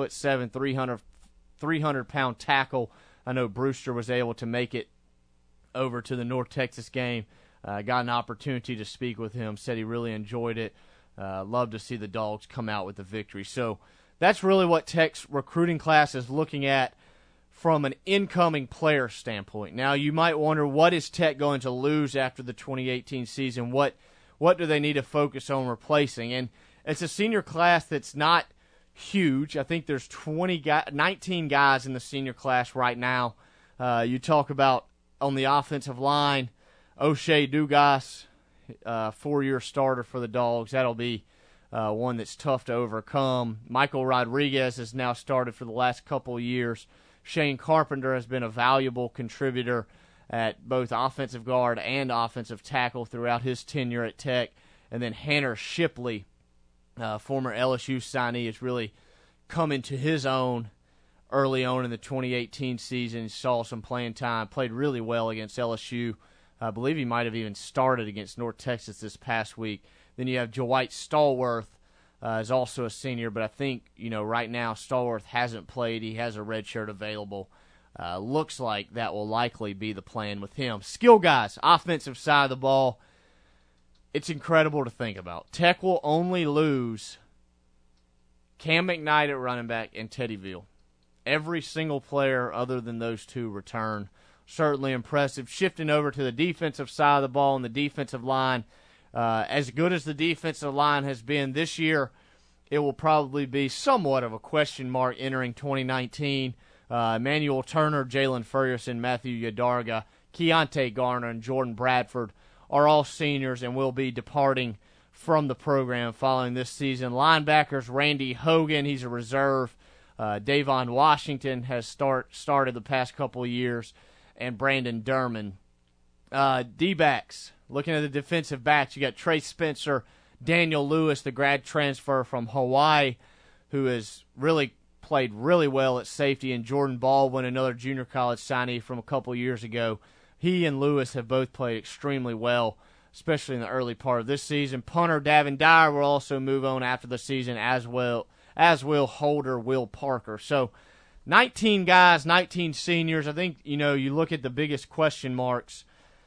6'7", 300-pound tackle. I know Brewster was able to make it over to the North Texas game. Got an opportunity to speak with him, said he really enjoyed it. Love to see the Dogs come out with the victory. So that's really what Tech's recruiting class is looking at from an incoming player standpoint. Now, you might wonder, what is Tech going to lose after the 2018 season? What do they need to focus on replacing? And it's a senior class that's not huge. I think there's 19 guys in the senior class right now. You talk about on the offensive line, O'Shea Dugas, 4-year starter for the Dogs. That'll be one that's tough to overcome. Michael Rodriguez has now started for the last couple of years. Shane Carpenter has been a valuable contributor at both offensive guard and offensive tackle throughout his tenure at Tech. And then Hanner Shipley, former LSU signee, has really come into his own early on in the 2018 season. Saw some playing time, played really well against LSU. I believe he might have even started against North Texas this past week. Then you have Dwight Stallworth, is also a senior, but I think, right now Stallworth hasn't played. He has a red shirt available. Looks like that will likely be the plan with him. Skill guys, offensive side of the ball, it's incredible to think about. Tech will only lose Cam McKnight at running back and Teddy Veal. Every single player other than those 2 return. Certainly impressive. Shifting over to the defensive side of the ball and the defensive line, as good as the defensive line has been this year, it will probably be somewhat of a question mark entering 2019. Emmanuel Turner, Jalen Ferguson, Matthew Yadarga, Keontae Garner, and Jordan Bradford are all seniors and will be departing from the program following this season. Linebackers, Randy Hogan, he's a reserve. Davon Washington has started the past couple of years, and Brandon Derman. D-backs, looking at the defensive backs, you got Trey Spencer, Daniel Lewis, the grad transfer from Hawaii, who has really played really well at safety, and Jordan Baldwin, another junior college signee from a couple years ago. He and Lewis have both played extremely well, especially in the early part of this season. Punter Davin Dyer will also move on after the season, as will Holder Will Parker. So 19 guys, 19 seniors. I think, you look at the biggest question marks,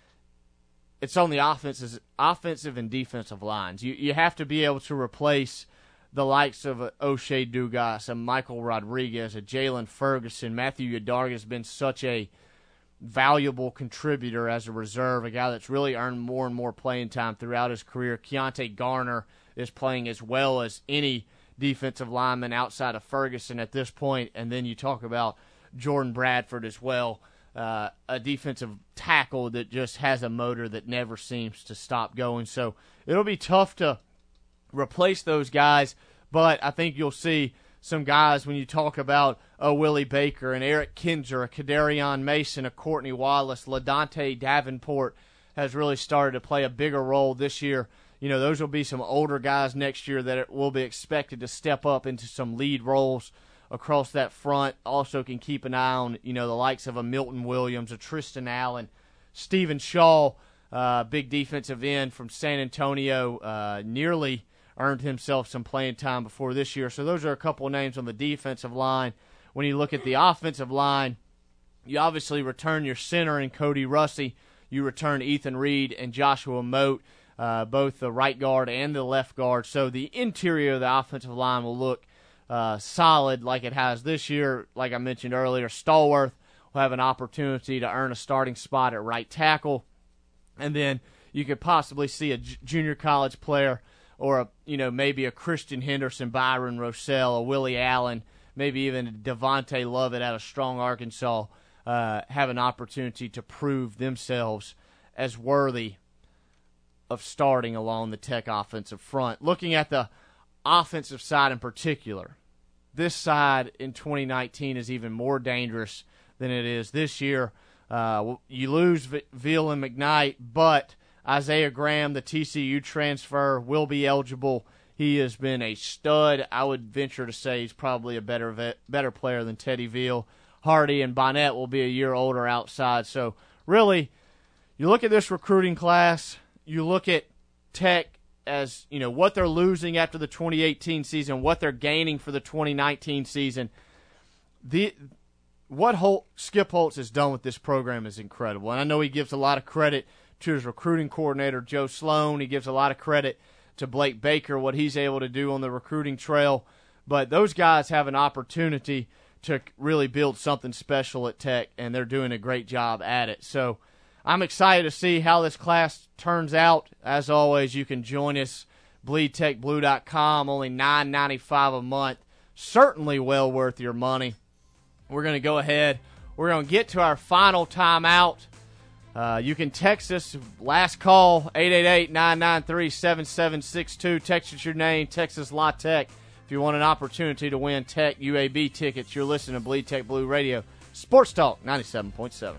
it's on the offensive and defensive lines. You have to be able to replace the likes of O'Shea Dugas, a Michael Rodriguez, a Jalen Ferguson. Matthew Yadarga has been such a valuable contributor as a reserve, a guy that's really earned more and more playing time throughout his career. Keontae Garner is playing as well as any defensive lineman outside of Ferguson at this point. And then you talk about Jordan Bradford as well, a defensive tackle that just has a motor that never seems to stop going. So it'll be tough to replace those guys, but I think you'll see some guys when you talk about a Willie Baker, an Eric Kinzer, a Kadarion Mason, a Courtney Wallace, LaDante Davenport has really started to play a bigger role this year. Those will be some older guys next year that will be expected to step up into some lead roles across that front. Also can keep an eye on, the likes of a Milton Williams, a Tristan Allen, Stephen Shaw, big defensive end from San Antonio, nearly earned himself some playing time before this year. So those are a couple of names on the defensive line. When you look at the offensive line, you obviously return your center in Cody Russey. You return Ethan Reed and Joshua Moat, both the right guard and the left guard. So the interior of the offensive line will look solid like it has this year. Like I mentioned earlier, Stallworth will have an opportunity to earn a starting spot at right tackle. And then you could possibly see a junior college player or maybe a Christian Henderson, Byron Rossell, a Willie Allen, maybe even a Devontae Lovett out of Strong, Arkansas, have an opportunity to prove themselves as worthy of starting along the Tech offensive front. Looking at the offensive side in particular, this side in 2019 is even more dangerous than it is this year. You lose Veal and McKnight, but Isaiah Graham, the TCU transfer, will be eligible. He has been a stud. I would venture to say he's probably a better player than Teddy Veal. Hardy and Bonnet will be a year older outside. So really, you look at this recruiting class, you look at Tech as what they're losing after the 2018 season, what they're gaining for the 2019 season. What Skip Holtz has done with this program is incredible. And I know he gives a lot of credit to his recruiting coordinator, Joe Sloan. He gives a lot of credit to Blake Baker, what he's able to do on the recruiting trail. But those guys have an opportunity to really build something special at Tech, and they're doing a great job at it. So I'm excited to see how this class turns out. As always, you can join us, bleedtechblue.com, only $9.95 a month. Certainly well worth your money. We're going to go ahead. We're going to get to our final timeout. You can text us, last call, 888-993-7762. Text us your name, Texas La Tech, if you want an opportunity to win Tech UAB tickets. You're listening to Bleed Tech Blue Radio, Sports Talk 97.7.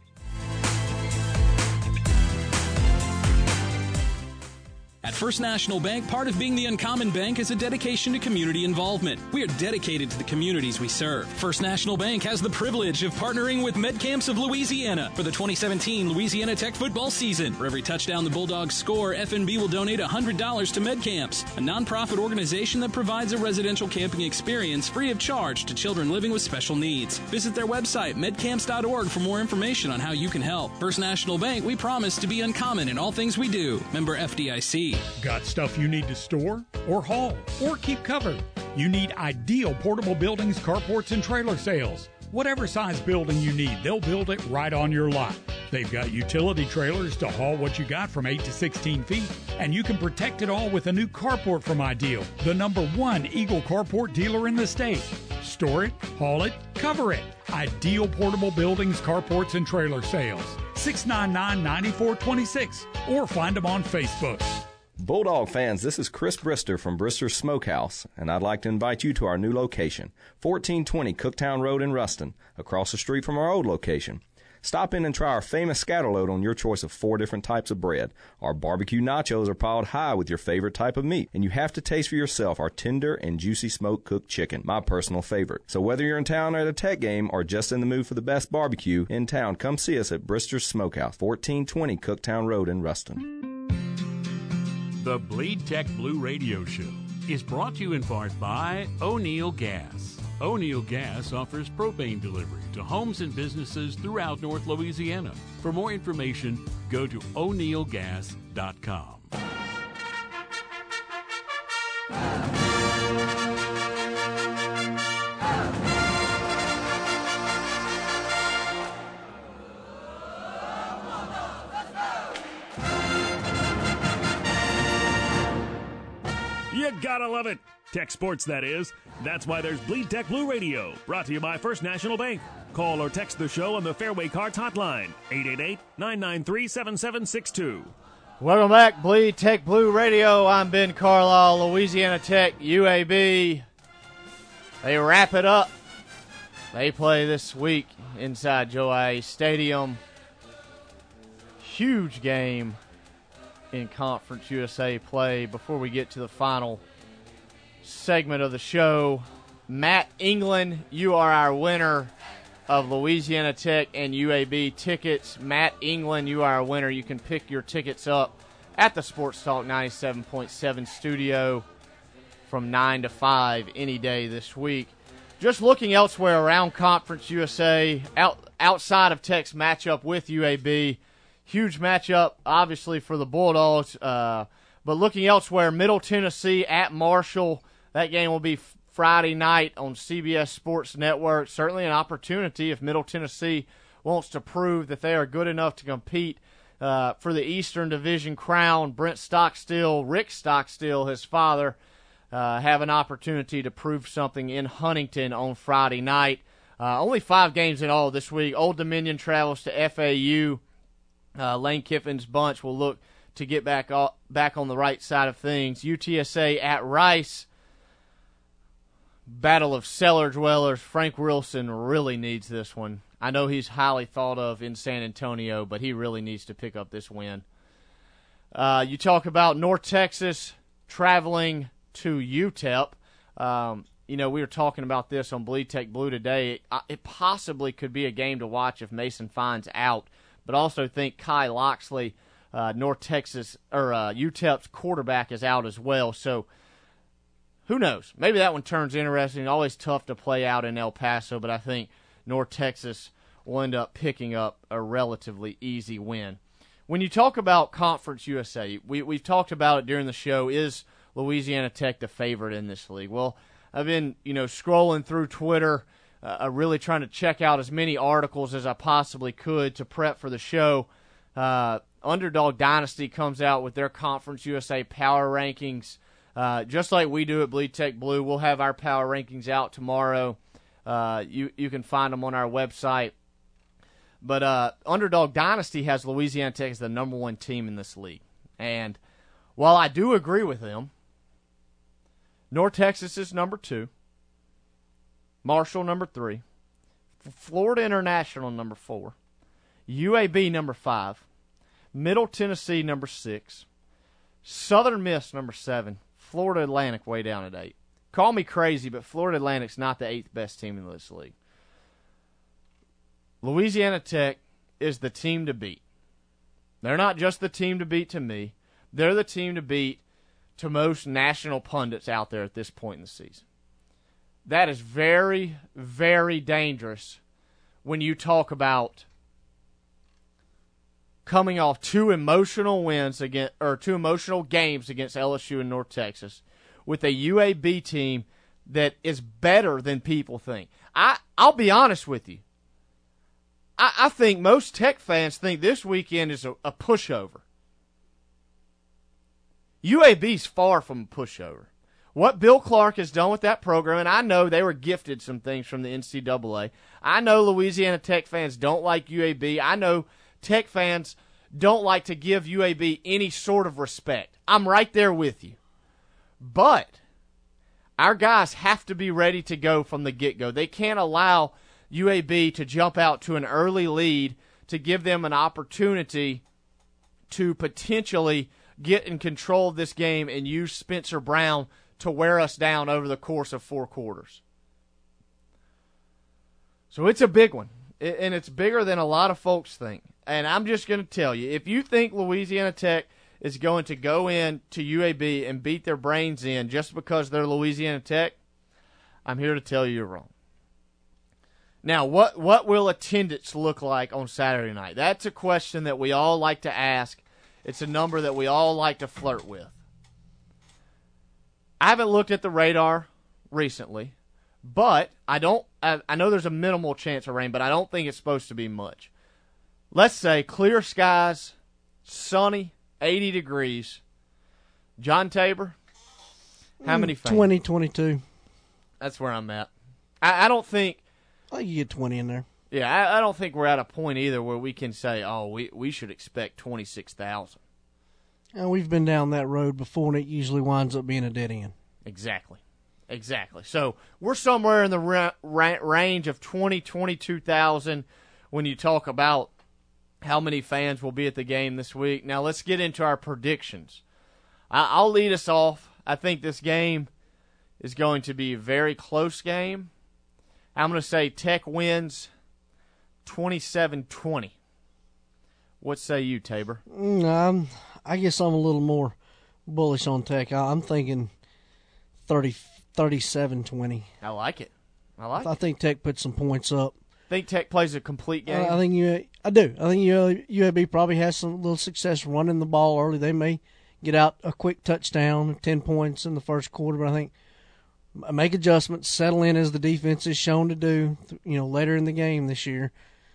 At First National Bank, part of being the uncommon bank is a dedication to community involvement. We are dedicated to the communities we serve. First National Bank has the privilege of partnering with MedCamps of Louisiana for the 2017 Louisiana Tech football season. For every touchdown the Bulldogs score, FNB will donate $100 to MedCamps, a nonprofit organization that provides a residential camping experience free of charge to children living with special needs. Visit their website, medcamps.org, for more information on how you can help. First National Bank, we promise to be uncommon in all things we do. Member FDIC. Got stuff you need to store or haul or keep covered? You need ideal portable buildings, carports, and trailer sales. Whatever size building you need, they'll build it right on your lot. They've got utility trailers to haul what you got from 8 to 16 feet, and you can protect it all with a new carport from Ideal, the #1 Eagle carport dealer in the state. Store it, haul it, cover it. Ideal portable buildings, carports, and trailer sales. 699-9426, or find them on Facebook. Bulldog fans, this is Chris Brister from Brister Smokehouse, and I'd like to invite you to our new location, 1420 Cooktown Road in Ruston, across the street from our old location. Stop in and try our famous scatterload on your choice of 4 different types of bread. Our barbecue nachos are piled high with your favorite type of meat, and you have to taste for yourself our tender and juicy smoke-cooked chicken, my personal favorite. So whether you're in town at a Tech game or just in the mood for the best barbecue in town, come see us at Brister's Smokehouse, 1420 Cooktown Road in Ruston. The Bleed Tech Blue Radio Show is brought to you in part by O'Neill Gas. O'Neill Gas offers propane delivery to homes and businesses throughout North Louisiana. For more information, go to o'neillgas.com. You gotta love it. Tech sports, that is. That's why there's Bleed Tech Blue Radio, brought to you by First National Bank. Call or text the show on the Fairway Cards hotline, 888-993-7762. Welcome back, Bleed Tech Blue Radio. I'm Ben Carlisle, Louisiana Tech, UAB. They wrap it up. They play this week inside Joe I. Stadium. Huge game in Conference USA play. Before we get to the final segment of the show, Matt England, you are our winner of Louisiana Tech and UAB tickets. Matt England, you are our winner. You can pick your tickets up at the Sports Talk 97.7 studio from 9 to 5 any day this week. Just looking elsewhere around Conference USA, outside of Tech's matchup with UAB, huge matchup, obviously, for the Bulldogs. But looking elsewhere, Middle Tennessee at Marshall. That game will be Friday night on CBS Sports Network. Certainly an opportunity if Middle Tennessee wants to prove that they are good enough to compete for the Eastern Division crown. Brent Stockstill, Rick Stockstill, his father, have an opportunity to prove something in Huntington on Friday night. Only 5 games in all this week. Old Dominion travels to FAU. Lane Kiffin's bunch will look to get back on the right side of things. UTSA at Rice. Battle of cellar dwellers. Frank Wilson really needs this one. I know he's highly thought of in San Antonio, but he really needs to pick up this win. You talk about North Texas traveling to UTEP. We were talking about this on Bleed Tech Blue today. It possibly could be a game to watch if Mason Fine's out, but also think Kai Loxley, North Texas, or UTEP's quarterback, is out as well. So who knows? Maybe that one turns interesting. Always tough to play out in El Paso, but I think North Texas will end up picking up a relatively easy win. When you talk about Conference USA, we've talked about it during the show. Is Louisiana Tech the favorite in this league? Well, I've been scrolling through Twitter, really trying to check out as many articles as I possibly could to prep for the show. Underdog Dynasty comes out with their Conference USA power rankings. Just like we do at Bleed Tech Blue, we'll have our power rankings out tomorrow. You can find them on our website. But Underdog Dynasty has Louisiana Tech as the number 1 team in this league. And while I do agree with them, North Texas is number 2. Marshall number 3. Florida International number 4. UAB number 5. Middle Tennessee number 6. Southern Miss number 7. Florida Atlantic way down at 8. Call me crazy, but Florida Atlantic's not the 8th best team in this league. Louisiana Tech is the team to beat. They're not just the team to beat to me. They're the team to beat to most national pundits out there at this point in the season. That is very, very dangerous when you talk about coming off 2 emotional wins against, or 2 emotional games against LSU and North Texas, with a UAB team that is better than people think. I'll be honest with you. I think most Tech fans think this weekend is a pushover. UAB's far from a pushover. What Bill Clark has done with that program, and I know they were gifted some things from the NCAA. I know Louisiana Tech fans don't like UAB. I know Tech fans don't like to give UAB any sort of respect. I'm right there with you. But our guys have to be ready to go from the get-go. They can't allow UAB to jump out to an early lead to give them an opportunity to potentially get in control of this game and use Spencer Brown to wear us down over the course of 4 quarters. So it's a big one, and it's bigger than a lot of folks think. And I'm just going to tell you, if you think Louisiana Tech is going to go in to UAB and beat their brains in just because they're Louisiana Tech, I'm here to tell you you're wrong. Now, what will attendance look like on Saturday night? That's a question that we all like to ask. It's a number that we all like to flirt with. I haven't looked at the radar recently, but I know there's a minimal chance of rain, but I don't think it's supposed to be much. Let's say clear skies, sunny, 80 degrees. John Tabor, how many fans? 20, 22. That's where I'm at. I don't think... I think you get 20 in there. Yeah, I don't think we're at a point either where we can say, oh, we should expect 26,000. And we've been down that road before, and it usually winds up being a dead end. Exactly. So we're somewhere in the range of 20, 22,000 when you talk about how many fans will be at the game this week. Now let's get into our predictions. I'll lead us off. I think this game is going to be a very close game. I'm going to say Tech wins 27-20. What say you, Tabor? I guess I'm a little more bullish on Tech. I'm thinking 37-20. I like it. I think Tech puts some points up. Think Tech plays a complete game? I do. I think UAB probably has some little success running the ball early. They may get out a quick touchdown, 10 points in the first quarter, but I think make adjustments, settle in as the defense is shown to do, later in the game this year.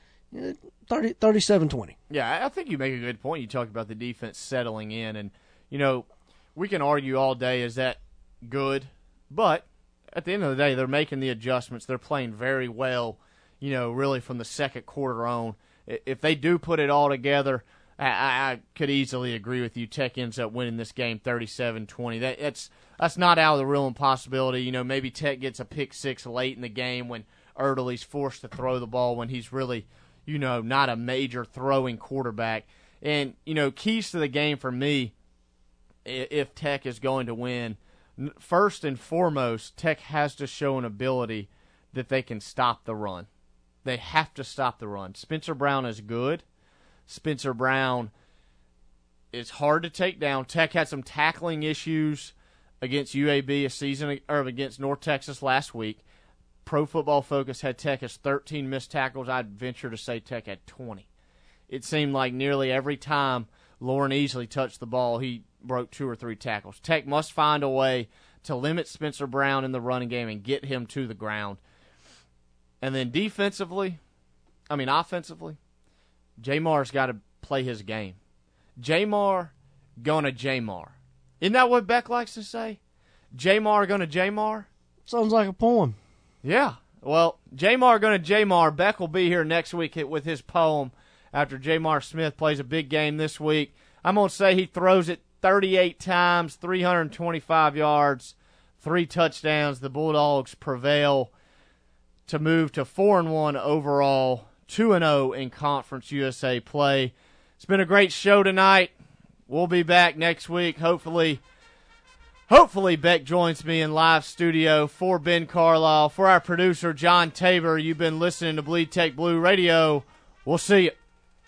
37-20. Yeah, I think you make a good point. You talk about the defense settling in, and, we can argue all day, is that good? But at the end of the day, they're making the adjustments. They're playing very well, really from the second quarter on. If they do put it all together, I could easily agree with you. Tech ends up winning this game 37-20. That's not out of the realm of possibility. Maybe Tech gets a pick six late in the game when Erdely's forced to throw the ball when he's really, not a major throwing quarterback. And, keys to the game for me, if Tech is going to win, first and foremost, Tech has to show an ability that they can stop the run. They have to stop the run. Spencer Brown is good. Spencer Brown is hard to take down. Tech had some tackling issues against UAB against North Texas last week. Pro Football Focus had Tech as 13 missed tackles. I'd venture to say Tech had 20. It seemed like nearly every time Lauren Easley touched the ball, he broke 2 or 3 tackles. Tech must find a way to limit Spencer Brown in the running game and get him to the ground. And then offensively, Jamar's got to play his game. Jamar gonna Jamar. Isn't that what Beck likes to say? Jamar gonna Jamar? Sounds like a poem. Yeah. Well, Jamar gonna Jamar. Beck will be here next week with his poem after Jamar Smith plays a big game this week. I'm going to say he throws it 38 times, 325 yards, 3 touchdowns. The Bulldogs prevail to move to 4-1 overall, 2-0 in Conference USA play. It's been a great show tonight. We'll be back next week. Hopefully Beck joins me in live studio. For Ben Carlisle, for our producer John Tabor, you've been listening to Bleed Tech Blue Radio. We'll see you.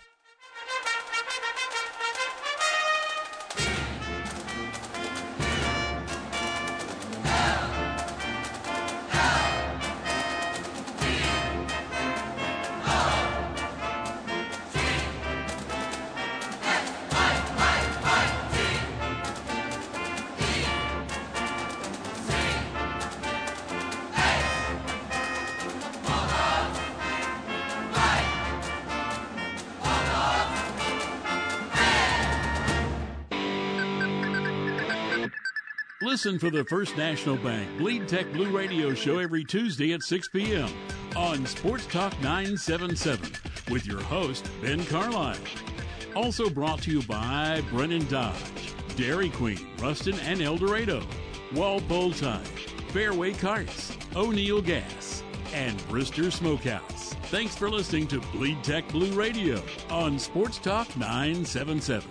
Listen for the First National Bank Bleed Tech Blue Radio Show every Tuesday at 6 p.m. on Sports Talk 977 with your host, Ben Carlisle. Also brought to you by Brennan Dodge, Dairy Queen, Ruston and El Dorado, Walpole Time, Fairway Carts, O'Neill Gas, and Brister Smokehouse. Thanks for listening to Bleed Tech Blue Radio on Sports Talk 977.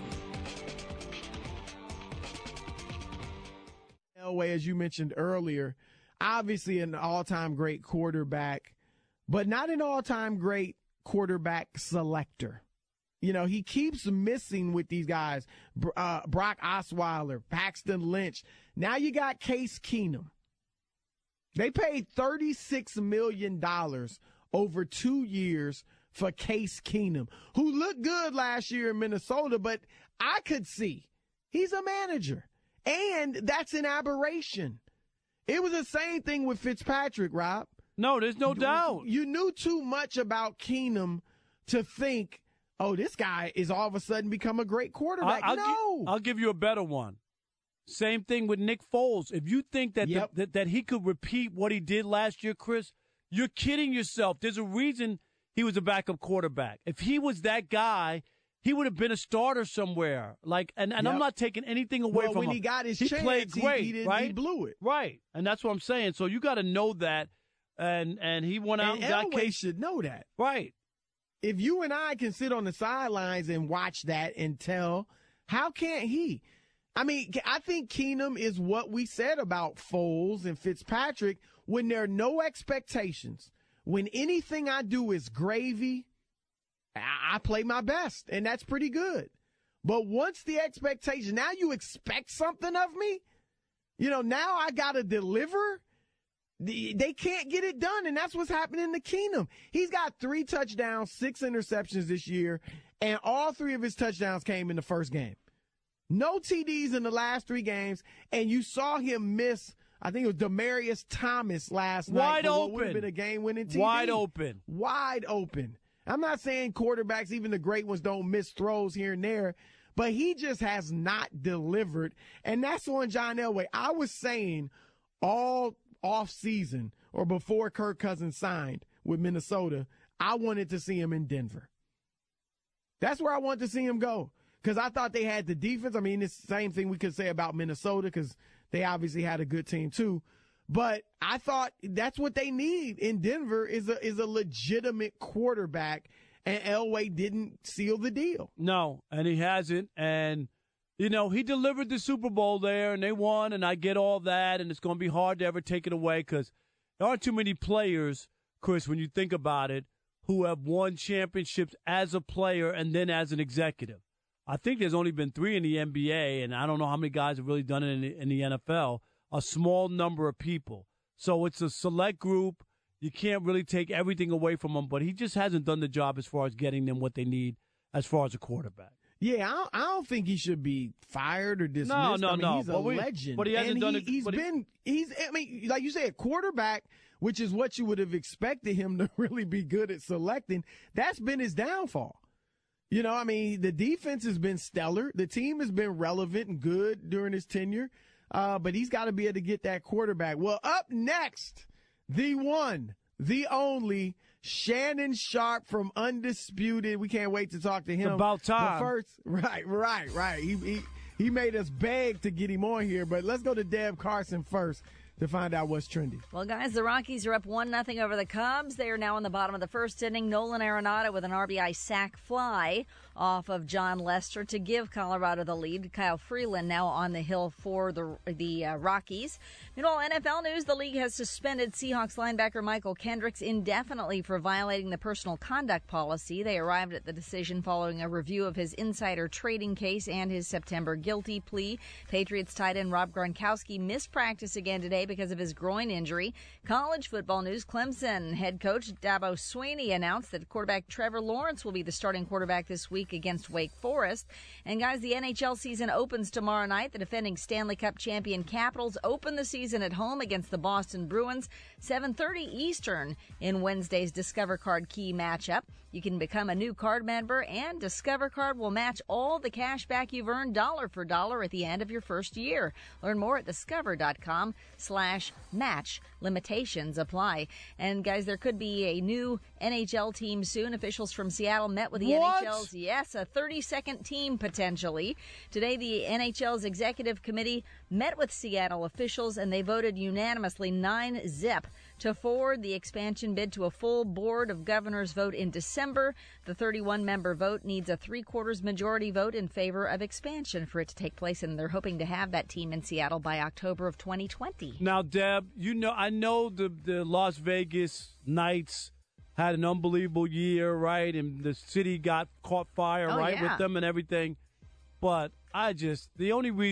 Elway, as you mentioned earlier, obviously an all-time great quarterback, but not an all-time great quarterback selector. You know, he keeps missing with these guys, Brock Osweiler, Paxton Lynch. Now you got Case Keenum. They paid $36 million over 2 years for Case Keenum, who looked good last year in Minnesota, but I could see he's a manager, and that's an aberration. It was the same thing with Fitzpatrick, Rob. No, there's no doubt. You knew too much about Keenum to think, oh, this guy is all of a sudden become a great quarterback. I'll give you a better one. Same thing with Nick Foles. If you think that that he could repeat what he did last year, Chris, you're kidding yourself. There's a reason he was a backup quarterback. If he was that guy, he would have been a starter somewhere. And I'm not taking anything away from him. When he got his chance, played great, he blew it. Right. And that's what I'm saying. So you got to know that. And he went out and got Elway Case. should know that. Right. If you and I can sit on the sidelines and watch that and tell, how can't he? I mean, I think Keenum is what we said about Foles and Fitzpatrick. When there are no expectations, when anything I do is gravy, I play my best, and that's pretty good. But once the expectation, now you expect something of me? You know, now I got to deliver? They can't get it done, and that's what's happening to Keenum. He's got 3 touchdowns, 6 interceptions this year, and all 3 of his touchdowns came in the first game. No TDs in the last 3 games, and you saw him miss, I think it was Demaryius Thomas last night. Wide open. What would have been a game-winning TD. Wide open. Wide open. I'm not saying quarterbacks, even the great ones, don't miss throws here and there, but he just has not delivered, and that's on John Elway. I was saying all off-season or before Kirk Cousins signed with Minnesota, I wanted to see him in Denver. That's where I wanted to see him go. Because I thought they had the defense. I mean, it's the same thing we could say about Minnesota because they obviously had a good team too. But I thought that's what they need in Denver is a legitimate quarterback, and Elway didn't seal the deal. No, and he hasn't. And, you know, he delivered the Super Bowl there, and they won, and I get all that, and it's going to be hard to ever take it away because there aren't too many players, Chris, when you think about it, who have won championships as a player and then as an executive. I think there's only been 3 in the NBA, and I don't know how many guys have really done it in the NFL, a small number of people. So it's a select group. You can't really take everything away from him, but he just hasn't done the job as far as getting them what they need as far as a quarterback. Yeah, I don't think he should be fired or dismissed. No. He's a legend. But he hasn't done it. I mean, like you said, quarterback, which is what you would have expected him to really be good at selecting, that's been his downfall. You know, I mean, the defense has been stellar. The team has been relevant and good during his tenure. But he's got to be able to get that quarterback. Well, up next, the one, the only, Shannon Sharpe from Undisputed. We can't wait to talk to him. It's about time. But first, right. He made us beg to get him on here. But let's go to Deb Carson first to find out what's trending. Well, guys, the Rockies are up 1-0 over the Cubs. They are now in the bottom of the first inning. Nolan Arenado with an RBI sac fly off of John Lester to give Colorado the lead. Kyle Freeland now on the hill for the Rockies. Meanwhile, NFL news, the league has suspended Seahawks linebacker Michael Kendricks indefinitely for violating the personal conduct policy. They arrived at the decision following a review of his insider trading case and his September guilty plea. Patriots tight end Rob Gronkowski missed practice again today because of his groin injury. College football news, Clemson head coach Dabo Swinney announced that quarterback Trevor Lawrence will be the starting quarterback this week against Wake Forest. And guys, the NHL season opens tomorrow night. The defending Stanley Cup champion Capitals open the season at home against the Boston Bruins, 7:30 Eastern in Wednesday's Discover Card Key matchup. You can become a new card member, and Discover Card will match all the cash back you've earned dollar for dollar at the end of your first year. Learn more at discover.com/card. /match. Limitations apply. And, guys, there could be a new NHL team soon. Officials from Seattle met with the NHL's, yes, a 32nd team potentially. Today, the NHL's executive committee met with Seattle officials, and they voted unanimously 9-0 to forward the expansion bid to a full Board of Governors vote in December. The 31-member vote needs a 3/4 majority vote in favor of expansion for it to take place, and they're hoping to have that team in Seattle by October of 2020. Now, Deb, I know the Las Vegas Knights had an unbelievable year, right? And the city caught fire, right, with them and everything. But the only reason